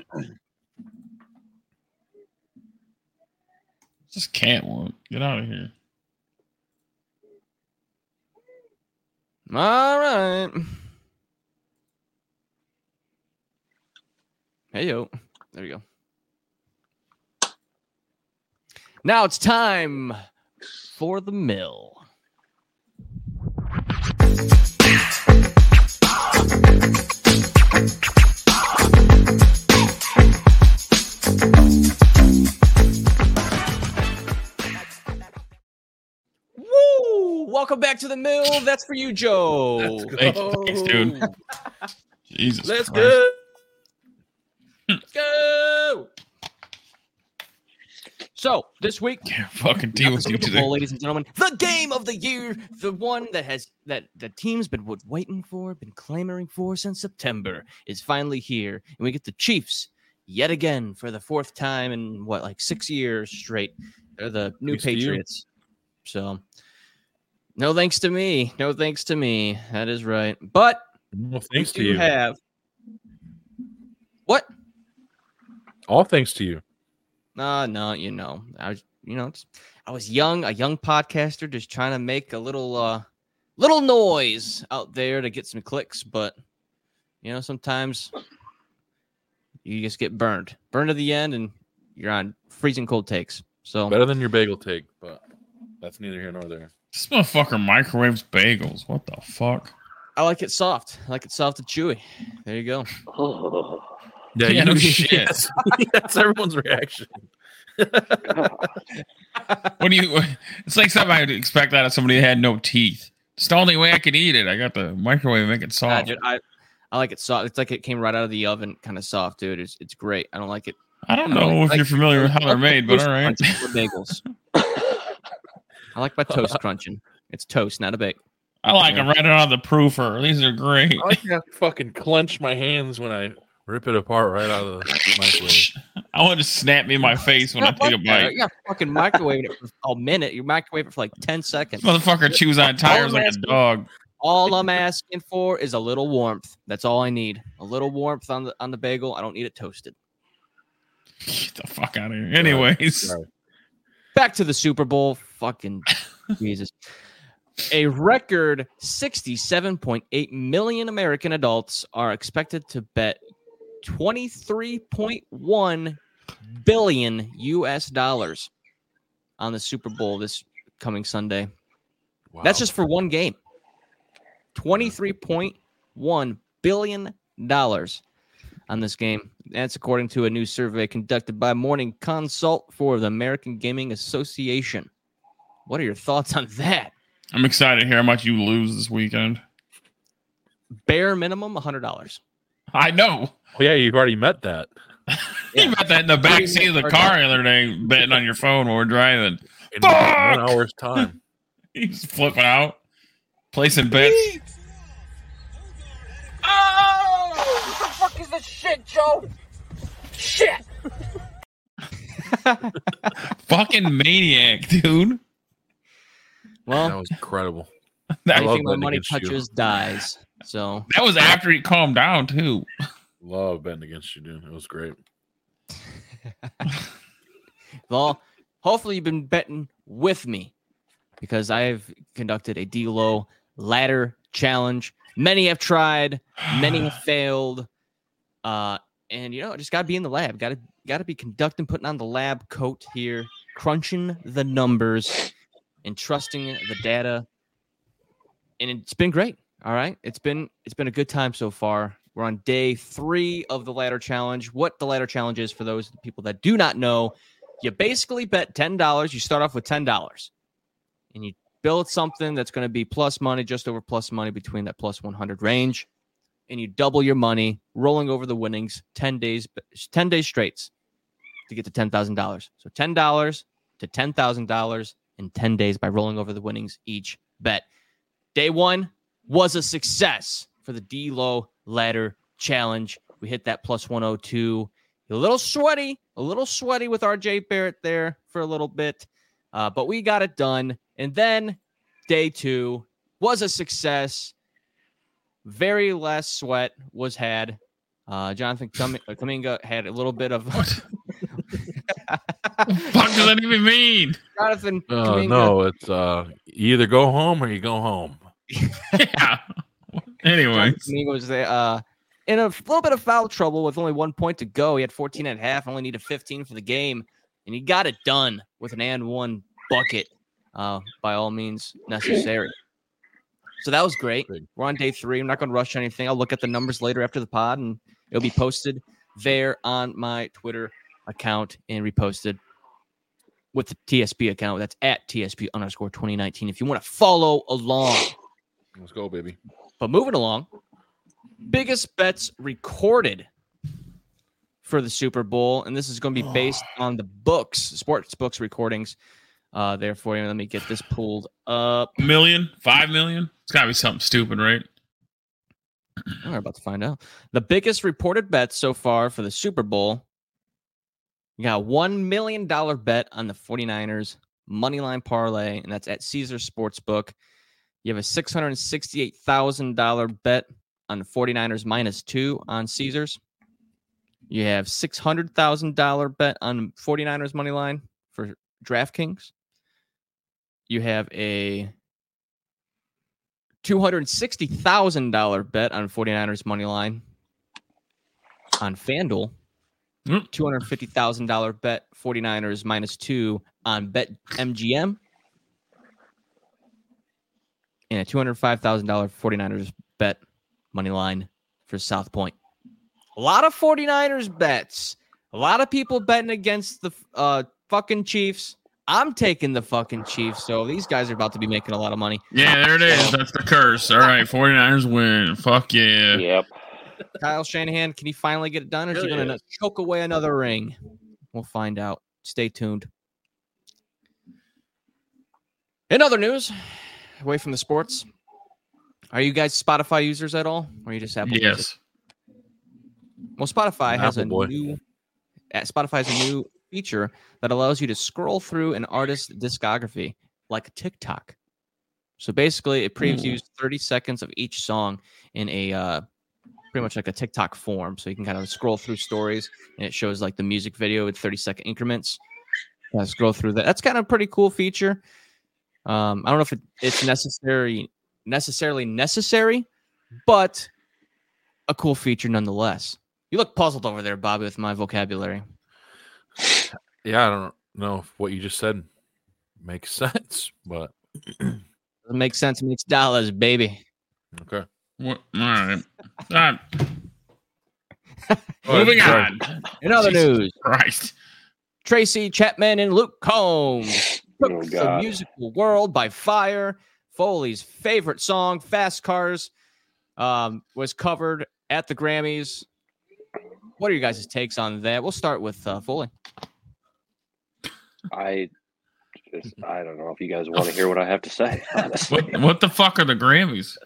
Just can't want. Get out of here. All right. Hey, yo. There you go. Now it's time for the mill. Woo! Welcome back to the mill. That's for you, Joe. Let's go. Thank you. Thanks, dude. Jesus. Let's Christ. go. Let's go. So this week, Can't fucking we got deal the with you Super today. Bowl, ladies and gentlemen, the game of the year, the one that has that the team's been w- waiting for, been clamoring for since September, is finally here, and we get the Chiefs yet again for the fourth time in what, like six years straight. They're the new Thanks to you. Patriots. So, no thanks to me. No thanks to me. That is right. But Well, thanks we to do you. have what? All thanks to you. Uh, no, you know, I was, you know, it's, I was young, a young podcaster, just trying to make a little, uh, little noise out there to get some clicks. But you know, sometimes you just get burned, burned to the end, and you're on freezing cold takes. So Better than your bagel take, but that's neither here nor there. This motherfucker microwaves bagels. What the fuck? I like it soft. I like it soft and chewy. There you go. Oh, Yeah, no shit. Yes, that's everyone's reaction. God. What do you? It's like something I'd expect out of somebody that had no teeth. It's the only way I could eat it. I got the microwave, make it Nah, soft. dude, I, I like it soft. It's like it came right out of the oven, kind of soft, dude. It's it's great. I don't like it. I don't I know like- if like- you're familiar with how they're I like made, but toast all right. crunch for bagels. I like my toast crunching. It's toast, not a bake. I like them right out of the proofer. These are great. I like to fucking clench my hands when I rip it apart right out of the microwave. I want to snap me in my face when I Not take a like that. bite. You got fucking microwave it for a minute. You microwave it for like ten seconds. Motherfucker chews on tires like a dog. All I'm asking for is a little warmth. That's all I need. A little warmth on the on the bagel. I don't need it toasted. Get the fuck out of here. Anyways, Sorry. Back to the Super Bowl. Fucking Jesus. A record sixty-seven point eight million American adults are expected to bet twenty-three point one billion U S dollars on the Super Bowl this coming Sunday. Wow. That's just for one game. twenty-three point one billion dollars on this game. That's according to a new survey conducted by Morning Consult for the American Gaming Association. What are your thoughts on that? I'm excited to hear how much you lose this weekend. Bare minimum, one hundred dollars. I know. Well, yeah, you've already met that. You got that in the back seat of the car the other day, betting on your phone while we're driving. In Fuck! one hour's time. He's flipping out, placing bets. Oh! What the fuck is this shit, Joe? Shit! Fucking maniac, dude. Well, That was incredible. That, I love anything my betting money against you. touches dies. So, that was after he calmed down, too. Love betting against you, dude. It was great. well, hopefully you've been betting with me because I've conducted a D-Lo Ladder Challenge. Many have tried, many have failed. Uh, and, you know, just got to be in the lab. Got to got to be conducting, putting on the lab coat here, crunching the numbers and trusting the data. And it's been great. All right. It's been it's been a good time so far. We're on day three of the Ladder Challenge. What the Ladder Challenge is, for those people that do not know, you basically bet ten dollars. You start off with ten dollars. And you build something that's going to be plus money, just over plus money, between that plus one hundred range. And you double your money, rolling over the winnings ten days, ten days straight to get to ten thousand dollars. So ten dollars to ten thousand dollars in ten days by rolling over the winnings each bet. Day one was a success for the D-Lo Ladder Challenge. We hit that plus one oh two. A little sweaty, a little sweaty with R J Barrett there for a little bit, uh, but we got it done. And then day two was a success. Very less sweat was had. Uh, Jonathan Kuminga had a little bit of. What? Fuck does that even mean? Jonathan Uh, Kuminga. no, it's uh, you either go home or you go home. Yeah. Anyway, Kuminga was there, uh, in a little bit of foul trouble with only one point to go. He had fourteen and a half, only needed fifteen for the game, and he got it done with an and one bucket, uh, by all means necessary. So that was great. We're on day three. I'm not going to rush anything. I'll look at the numbers later after the pod, and it'll be posted there on my Twitter account and reposted with the T S P account. That's at T S P underscore twenty nineteen if you want to follow along. Let's go, baby. But moving along, biggest bets recorded for the Super Bowl, and this is going to be based on the books, sports books recordings. Uh, there for you. Let me get this pulled up. million, five million. It's got to be something stupid, right? We're about to find out. The biggest reported bets so far for the Super Bowl. You got a one million dollars bet on the 49ers moneyline parlay, and that's at Caesars Sportsbook. You have a six hundred sixty-eight thousand dollars bet on the 49ers minus two on Caesars. You have six hundred thousand dollars bet on 49ers moneyline for DraftKings. You have a two hundred sixty thousand dollars bet on 49ers moneyline on FanDuel. Mm. two hundred fifty thousand dollars bet 49ers minus two on BetMGM. And a two hundred five thousand dollars 49ers bet money line for South Point. A lot of 49ers bets. A lot of people betting against the uh, fucking Chiefs. I'm taking the fucking Chiefs, so these guys are about to be making a lot of money. Yeah, there it is. That's the curse. All right, 49ers win. Fuck yeah. Yep. Kyle Shanahan, can he finally get it done, or is he going to choke away another ring? We'll find out. Stay tuned. In other news, away from the sports, are you guys Spotify users at all, or are you just Apple? Yes. Music? Well, Spotify has Apple a boy. new. uh, Spotify has a new feature that allows you to scroll through an artist's discography like a TikTok. So basically, it previews thirty seconds of each song in a uh, pretty much like a TikTok form. So you can kind of scroll through stories, and it shows like the music video with thirty second increments. Uh, scroll through that. That's kind of a pretty cool feature. Um, I don't know if it, it's necessary, necessarily necessary, but a cool feature nonetheless. You look puzzled over there, Bobby, with my vocabulary. Yeah, I don't know if what you just said makes sense, but Doesn't make sense. It makes dollars, baby. okay. What? All right. All right. Go Moving ahead. on. In other Jesus news, Christ. Tracy Chapman and Luke Combs took Oh, the God. musical world by fire. Foley's favorite song, Fast Cars, um, was covered at the Grammys. What are your guys' takes on that? We'll start with uh, Foley. I just, I don't know if you guys want to hear what I have to say, honestly. What, what the fuck are the Grammys?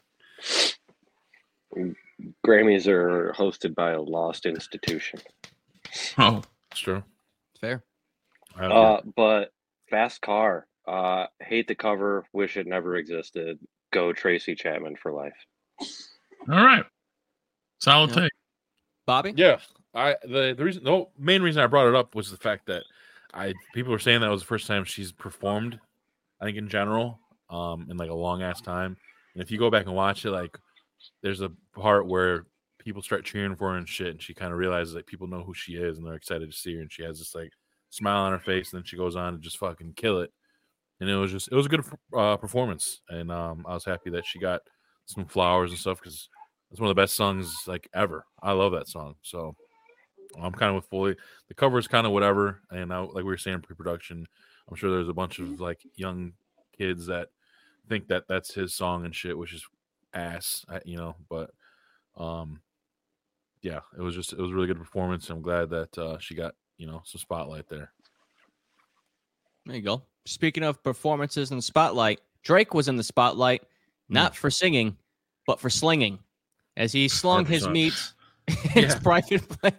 Grammys are hosted by a lost institution. Oh, It's true. Fair. I don't Uh, but Fast Car, uh, hate the cover, wish it never existed. Go Tracy Chapman for life. all right. Solid Yeah. take. Bobby? Yeah, I the the reason the main reason I brought it up was the fact that I people were saying that was the first time she's performed, I think in general, um, in like a long ass time, And if you go back and watch it, like there's a part where people start cheering for her and shit, and she kind of realizes that people know who she is and they're excited to see her, and she has this like smile on her face, and then she goes on to just fucking kill it. And it was just it was a good uh, performance, and um, I was happy that she got some flowers and stuff because it's one of the best songs like ever. I love that song, so I'm kind of with Foley. The cover is kind of whatever, and I, like we were saying, pre-production. I'm sure there's a bunch of like young kids that think that that's his song and shit, which is ass, you know. But um, yeah, it was just it was a really good performance. I'm glad that uh, she got you know some spotlight there. There you go. Speaking of performances in the spotlight, Drake was in the spotlight, not mm. for singing, but for slinging, as he slung his meat in his private plane.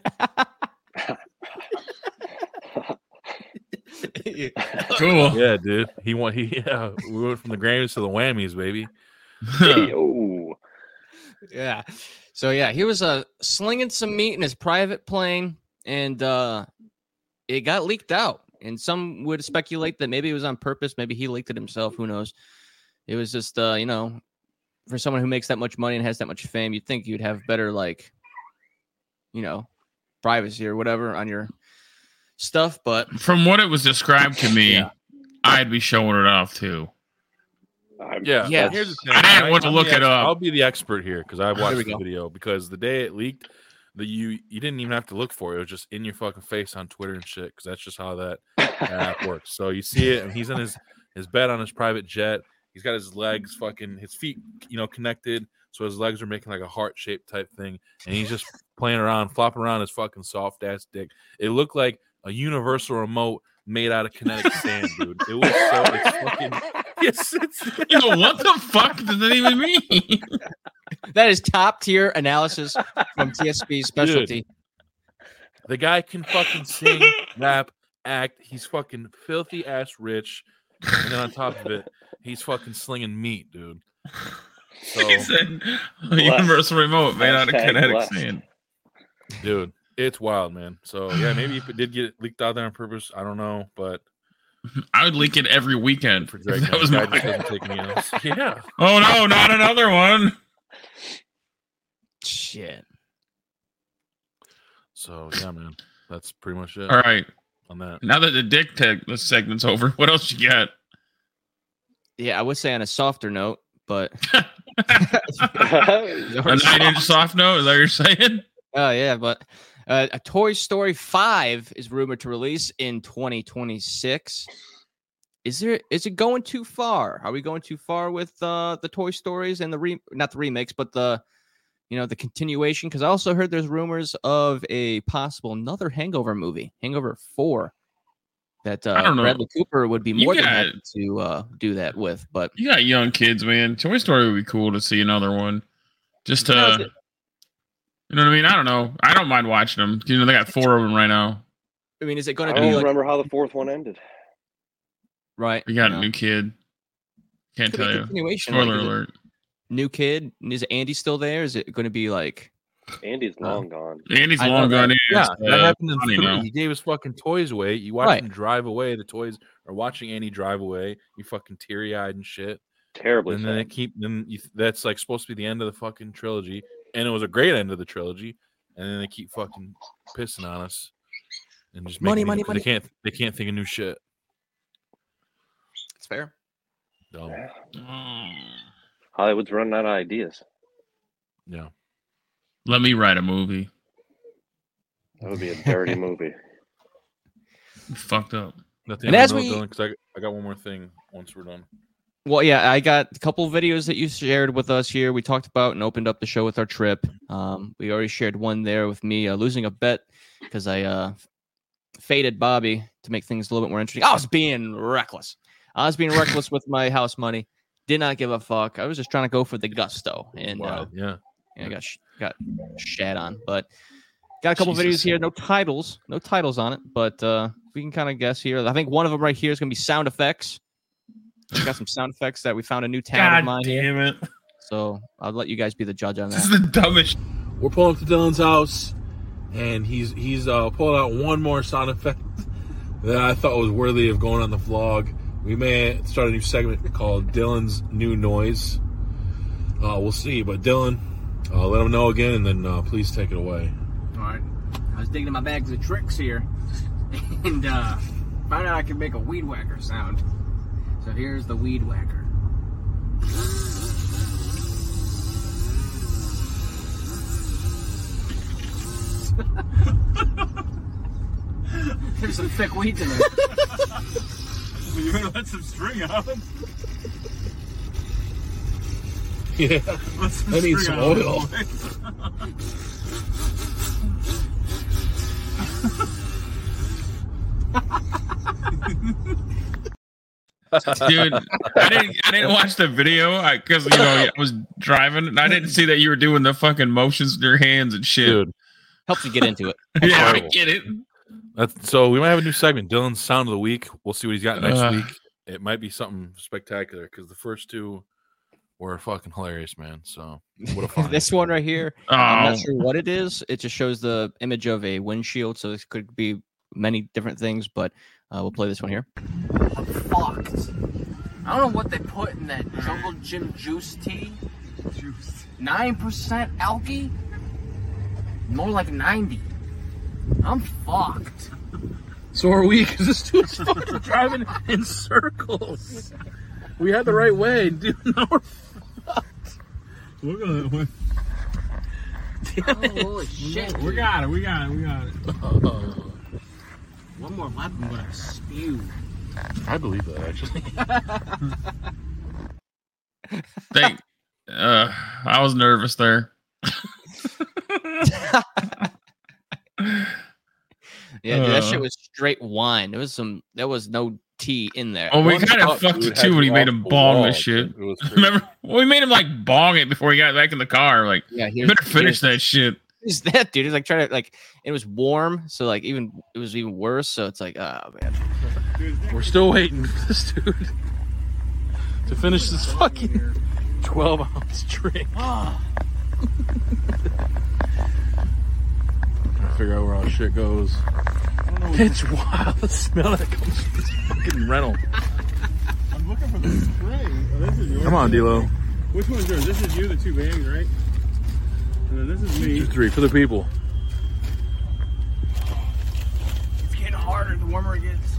Cool. Yeah, dude. He went. He yeah. We went from the Grammys to the whammies, baby. Hey-o. Yeah. So yeah, he was uh slinging some meat in his private plane, and uh, it got leaked out. And some would speculate that maybe it was on purpose. Maybe he leaked it himself. Who knows? It was just, uh, you know, for someone who makes that much money and has that much fame, you'd think you'd have better, like, you know, privacy or whatever on your stuff. But from what it was described to me, yeah. I'd be showing it off too. I'm, Yeah, Yeah. Here's the thing. I didn't want to I'm look the it ex- up. I'll be the expert here because I There watched we the go. video. Because the day it leaked, the you you didn't even have to look for it. It was just in your fucking face on Twitter and shit. Because that's just how that, that app works. So you see it, and he's in his his bed on his private jet. He's got his legs fucking his feet, you know, connected. So his legs are making like a heart shaped type thing, and he's just playing around, flopping around his fucking soft ass dick. It looked like a universal remote made out of kinetic sand, dude. It was so it's fucking. Yes, it's, You know, what the fuck does that even mean? that is top tier analysis from T S P's specialty. the guy can fucking sing, rap, act. He's fucking filthy ass rich, and then on top of it, he's fucking slinging meat, dude. So, He said a universal remote made out of Hashtag kinetic blessed. sand. dude, it's wild, man. So yeah, maybe if it did get leaked out there on purpose, I don't know, but I would leak it every weekend. for if Drake, that man, was the guy my... just doesn't take any else. Yeah. Oh no, not another one. Shit. So yeah, man, that's pretty much it All right. on that. Now that the dick tag this segment's over, what else you got? Yeah, I would say on a softer note, but A nine inch soft note? Is that what you're saying? Oh yeah, but uh, a Toy Story five is rumored to release in twenty twenty-six. Is there? Is it going too far? Are we going too far with uh, the Toy Stories and the re not the remakes, but the you know the continuation? Because I also heard there's rumors of a possible another Hangover movie, Hangover four, that I uh, don't know. Bradley Cooper would be You more than got- happy to uh, do that with. But You got young kids, man. Toy Story would be cool to see another one. Just to, Yeah, is it- you know what I mean? I don't know. I don't mind watching them. You know, they got four of them right now. I mean, is it I going to don't be like remember how the fourth one ended. right? We got you a know, new kid. Can't could be tell you. continuation, like, Spoiler is it- alert. New kid. Is Andy still there? Is it going to be like? Andy's Oh. long gone. Andy's I know long that. gone in. Yeah, It's, that uh, happened in funny three. now. He gave his fucking toys away. You watch Right. him drive away. The toys are watching Andy drive away. You fucking teary eyed and shit. Terribly And then they sad. keep then you, that's like supposed to be the end of the fucking trilogy, and it was a great end of the trilogy. And then they keep fucking pissing on us and just Money, making money, me- 'cause money. They can't they can't think of new shit. It's fair. Dumb. Mm. Hollywood's running out of ideas. Yeah. Let me write a movie. That would be a dirty movie. Fucked up. Nothing And on as the note, we- Dylan, 'cause I, I got one more thing once we're done. Well, yeah, I got a couple of videos that you shared with us here. We talked about and opened up the show with our trip. Um, we already shared one there with me uh, losing a bet because I uh, faded Bobby to make things a little bit more interesting. I was being reckless. I was being reckless with my house money. Did not give a fuck. I was just trying to go for the gusto, and uh, Wow. Yeah. yeah, I got sh- got shat on. But got a couple Jesus. videos here. No titles, no titles on it, but uh, we can kind of guess here. I think one of them right here is going to be sound effects. We got some sound effects that we found a new talent of God mine here. damn it. So I'll let you guys be the judge on This is that. the dumbest. We're pulling up to Dylan's house, and he's he's uh, pulling out one more sound effect that I thought was worthy of going on the vlog. We may start a new segment called Dylan's New Noise. Uh, we'll see. But Dylan, uh, let them know again, and then uh, please take it away. All right. I was digging in my bags of tricks here, and uh, found out I could make a weed whacker sound. So here's the weed whacker. There's some thick weeds in there. You're gonna let some string out. Yeah, Some I need string some out, oil. Dude, I didn't I didn't watch the video because you know I was driving and I didn't see that you were doing the fucking motions with your hands and shit. Dude, Helps you get into it. yeah, I horrible. get it. that's so we might have a new segment, Dylan's Sound of the Week. We'll see what he's got next Uh. week. It might be something spectacular because the first two were fucking hilarious, man. So what a fun. This one right here, Oh, I'm not sure what it is. It just shows the image of a windshield, so this could be many different things, but uh, we'll play this one here. I'm fucked. I don't know what they put in that Jungle Gym juice tea. Juice. Nine percent alky? More like ninety. I'm fucked. So are we, because this dude's fucking driving in circles. We had the right way, dude. Now we're We're gonna. We're, Oh, holy shit. we got it. We got it. We got it. One more lap, I'm gonna spew. I believe that, actually. thank. Uh, I was nervous there. Yeah, dude, that Uh. shit was straight wine. There was some. There was no tea in there. Oh, we One kind of cup, fucked dude, it had too when he you made off him the bong wall. this shit. It was crazy. Remember? We made him like bong it before he got back in the car. Like, Yeah, you here's, better finish here's- that shit. Here's that, dude. It's like trying to like. It was warm, so like even it was even worse. So it's like, oh man. We're still waiting for this dude to finish this fucking twelve ounce drink. Trying to figure out where all shit goes. It's wild, the smell that comes from this fucking rental. I'm looking for the string. Oh, this is yours. Come on, D-Lo. Which one's yours? This is you, the two bags, right? And then this is me. Two, three, for the people. It's getting harder the warmer it gets.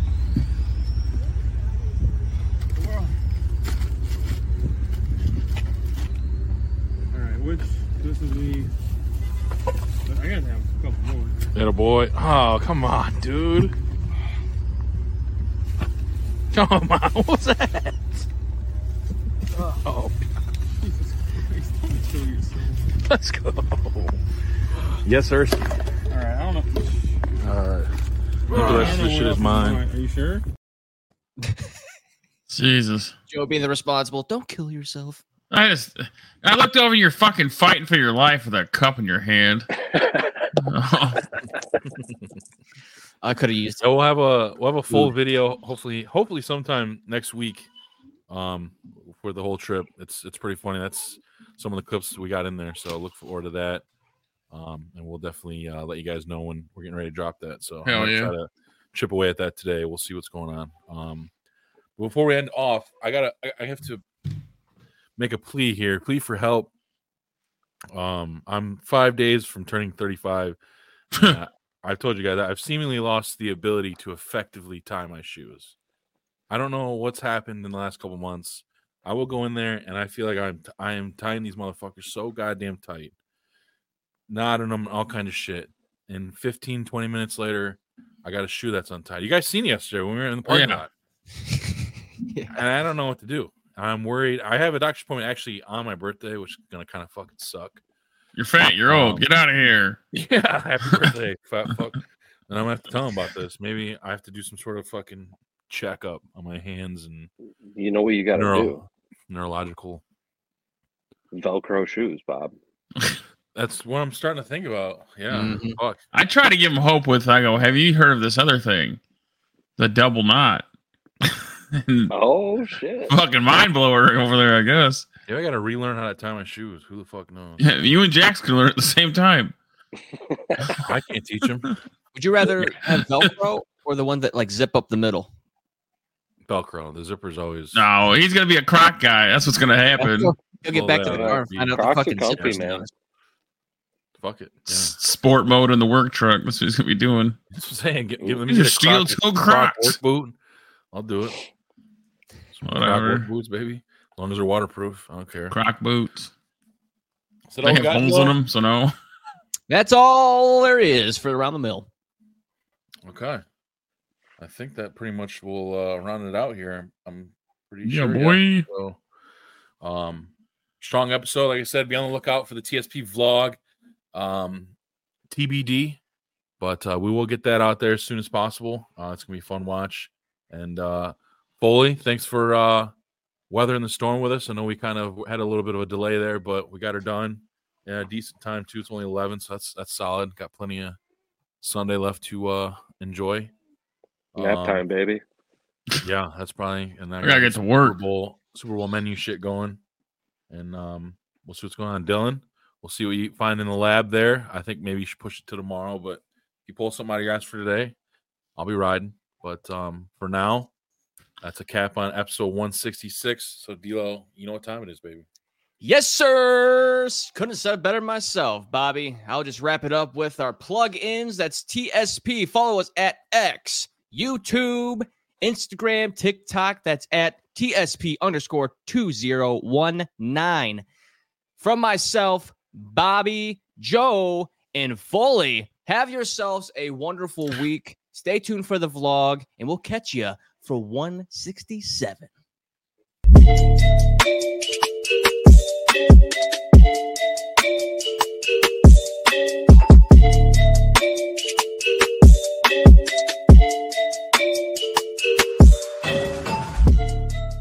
Alright, which. This is me. I gotta have a couple more. Little boy. Oh, come on, dude. Come on, what was that? Oh, Jesus Christ, don't kill yourself. let's go. Yes, sir. Alright, I don't know. Uh, I the don't rest of know this shit what is else mine. Are you sure? Jesus. Joe being the responsible. Don't kill yourself. I just, I looked over. You're fucking fighting for your life with that cup in your hand. Oh, I could have used. So we'll have a we'll have a full video hopefully hopefully sometime next week um for the whole trip. It's it's pretty funny. That's some of the clips we got in there, so look forward to that. Um and we'll definitely uh, let you guys know when we're getting ready to drop that. So Hell I'm gonna yeah. try to chip away at that today. We'll see what's going on. Um before we end off, I gotta I, I have to make a plea here, plea for help. Um I'm five days from turning thirty-five. Uh, I've told you guys that I've seemingly lost the ability to effectively tie my shoes. I don't know what's happened in the last couple months. I will go in there and I feel like I'm I am tying these motherfuckers so goddamn tight, knotting them, all kind of shit. And fifteen, twenty minutes later, I got a shoe that's untied. You guys seen it yesterday when we were in the parking Yeah. lot, and I don't know what to do. I'm worried. I have a doctor's appointment actually on my birthday, which is gonna kind of fucking suck. you're fat. You're old. Get out of here. Yeah, happy birthday, fat fuck. And I'm gonna have to tell him about this. Maybe I have to do some sort of fucking checkup on my hands and You know what you got to neuro- do? neurological. Velcro shoes, Bob. That's what I'm starting to think about. Yeah, Mhm. fuck. I try to give him hope with. I go, have you heard of this other thing, the double knot? And Oh shit! fucking mind blower over there, I guess. Yeah, I gotta relearn how to tie my shoes. Who the fuck knows? Yeah, you and Jax can learn at the same time. I can't teach him. Would you rather have Velcro or the one that like zip up the middle? Velcro. The zipper's always. No, he's gonna be a Croc guy. That's what's gonna happen. He'll get Well, back to the yeah, car and yeah. find out the Crocs are fucking comfy, zipper's man. down. Fuck it. Yeah. S- Sport mode in the work truck. That's what he's gonna be doing. That's what I'm saying. Get, get, let me These are get a steel Croc- toe Croc Crocs. work boot. I'll do it. Croc Whatever. work boots, baby. As long as they're waterproof, I don't care. Croc boots. Is that They all we have got, holes Dylan? in them, so no. That's all there is for Around the Mill. Okay. I think that pretty much will uh, round it out here. I'm pretty Yeah, sure. boy. So, um, strong episode. Like I said, be on the lookout for the T S P vlog. Um, T B D, but uh, we will get that out there as soon as possible. Uh, it's gonna be a fun watch. And uh, Foley, thanks for uh, weathering the storm with us. I know we kind of had a little bit of a delay there, but we got her done. Yeah, decent time too. It's only eleven, so that's that's solid. Got plenty of Sunday left to uh, enjoy. Nap Um, time, baby. Yeah, that's probably. And then I gotta get to work. Super Bowl, Super Bowl menu shit going, and um, we'll see what's going on, Dylan. We'll see what you find in the lab there. I think maybe you should push it to tomorrow, but if you pull something out of your ass for today, I'll be riding. But um, for now, that's a cap on episode one sixty-six. So, D'Lo, you know what time it is, baby. Yes, sir. Couldn't have said it better myself, Bobby. I'll just wrap it up with our plug-ins. That's T S P. Follow us at X, YouTube, Instagram, TikTok. That's at T S P underscore two zero one nine. From myself, Bobby, Joe, and Foley, have yourselves a wonderful week. Stay tuned for the vlog, and we'll catch you for one sixty-seven.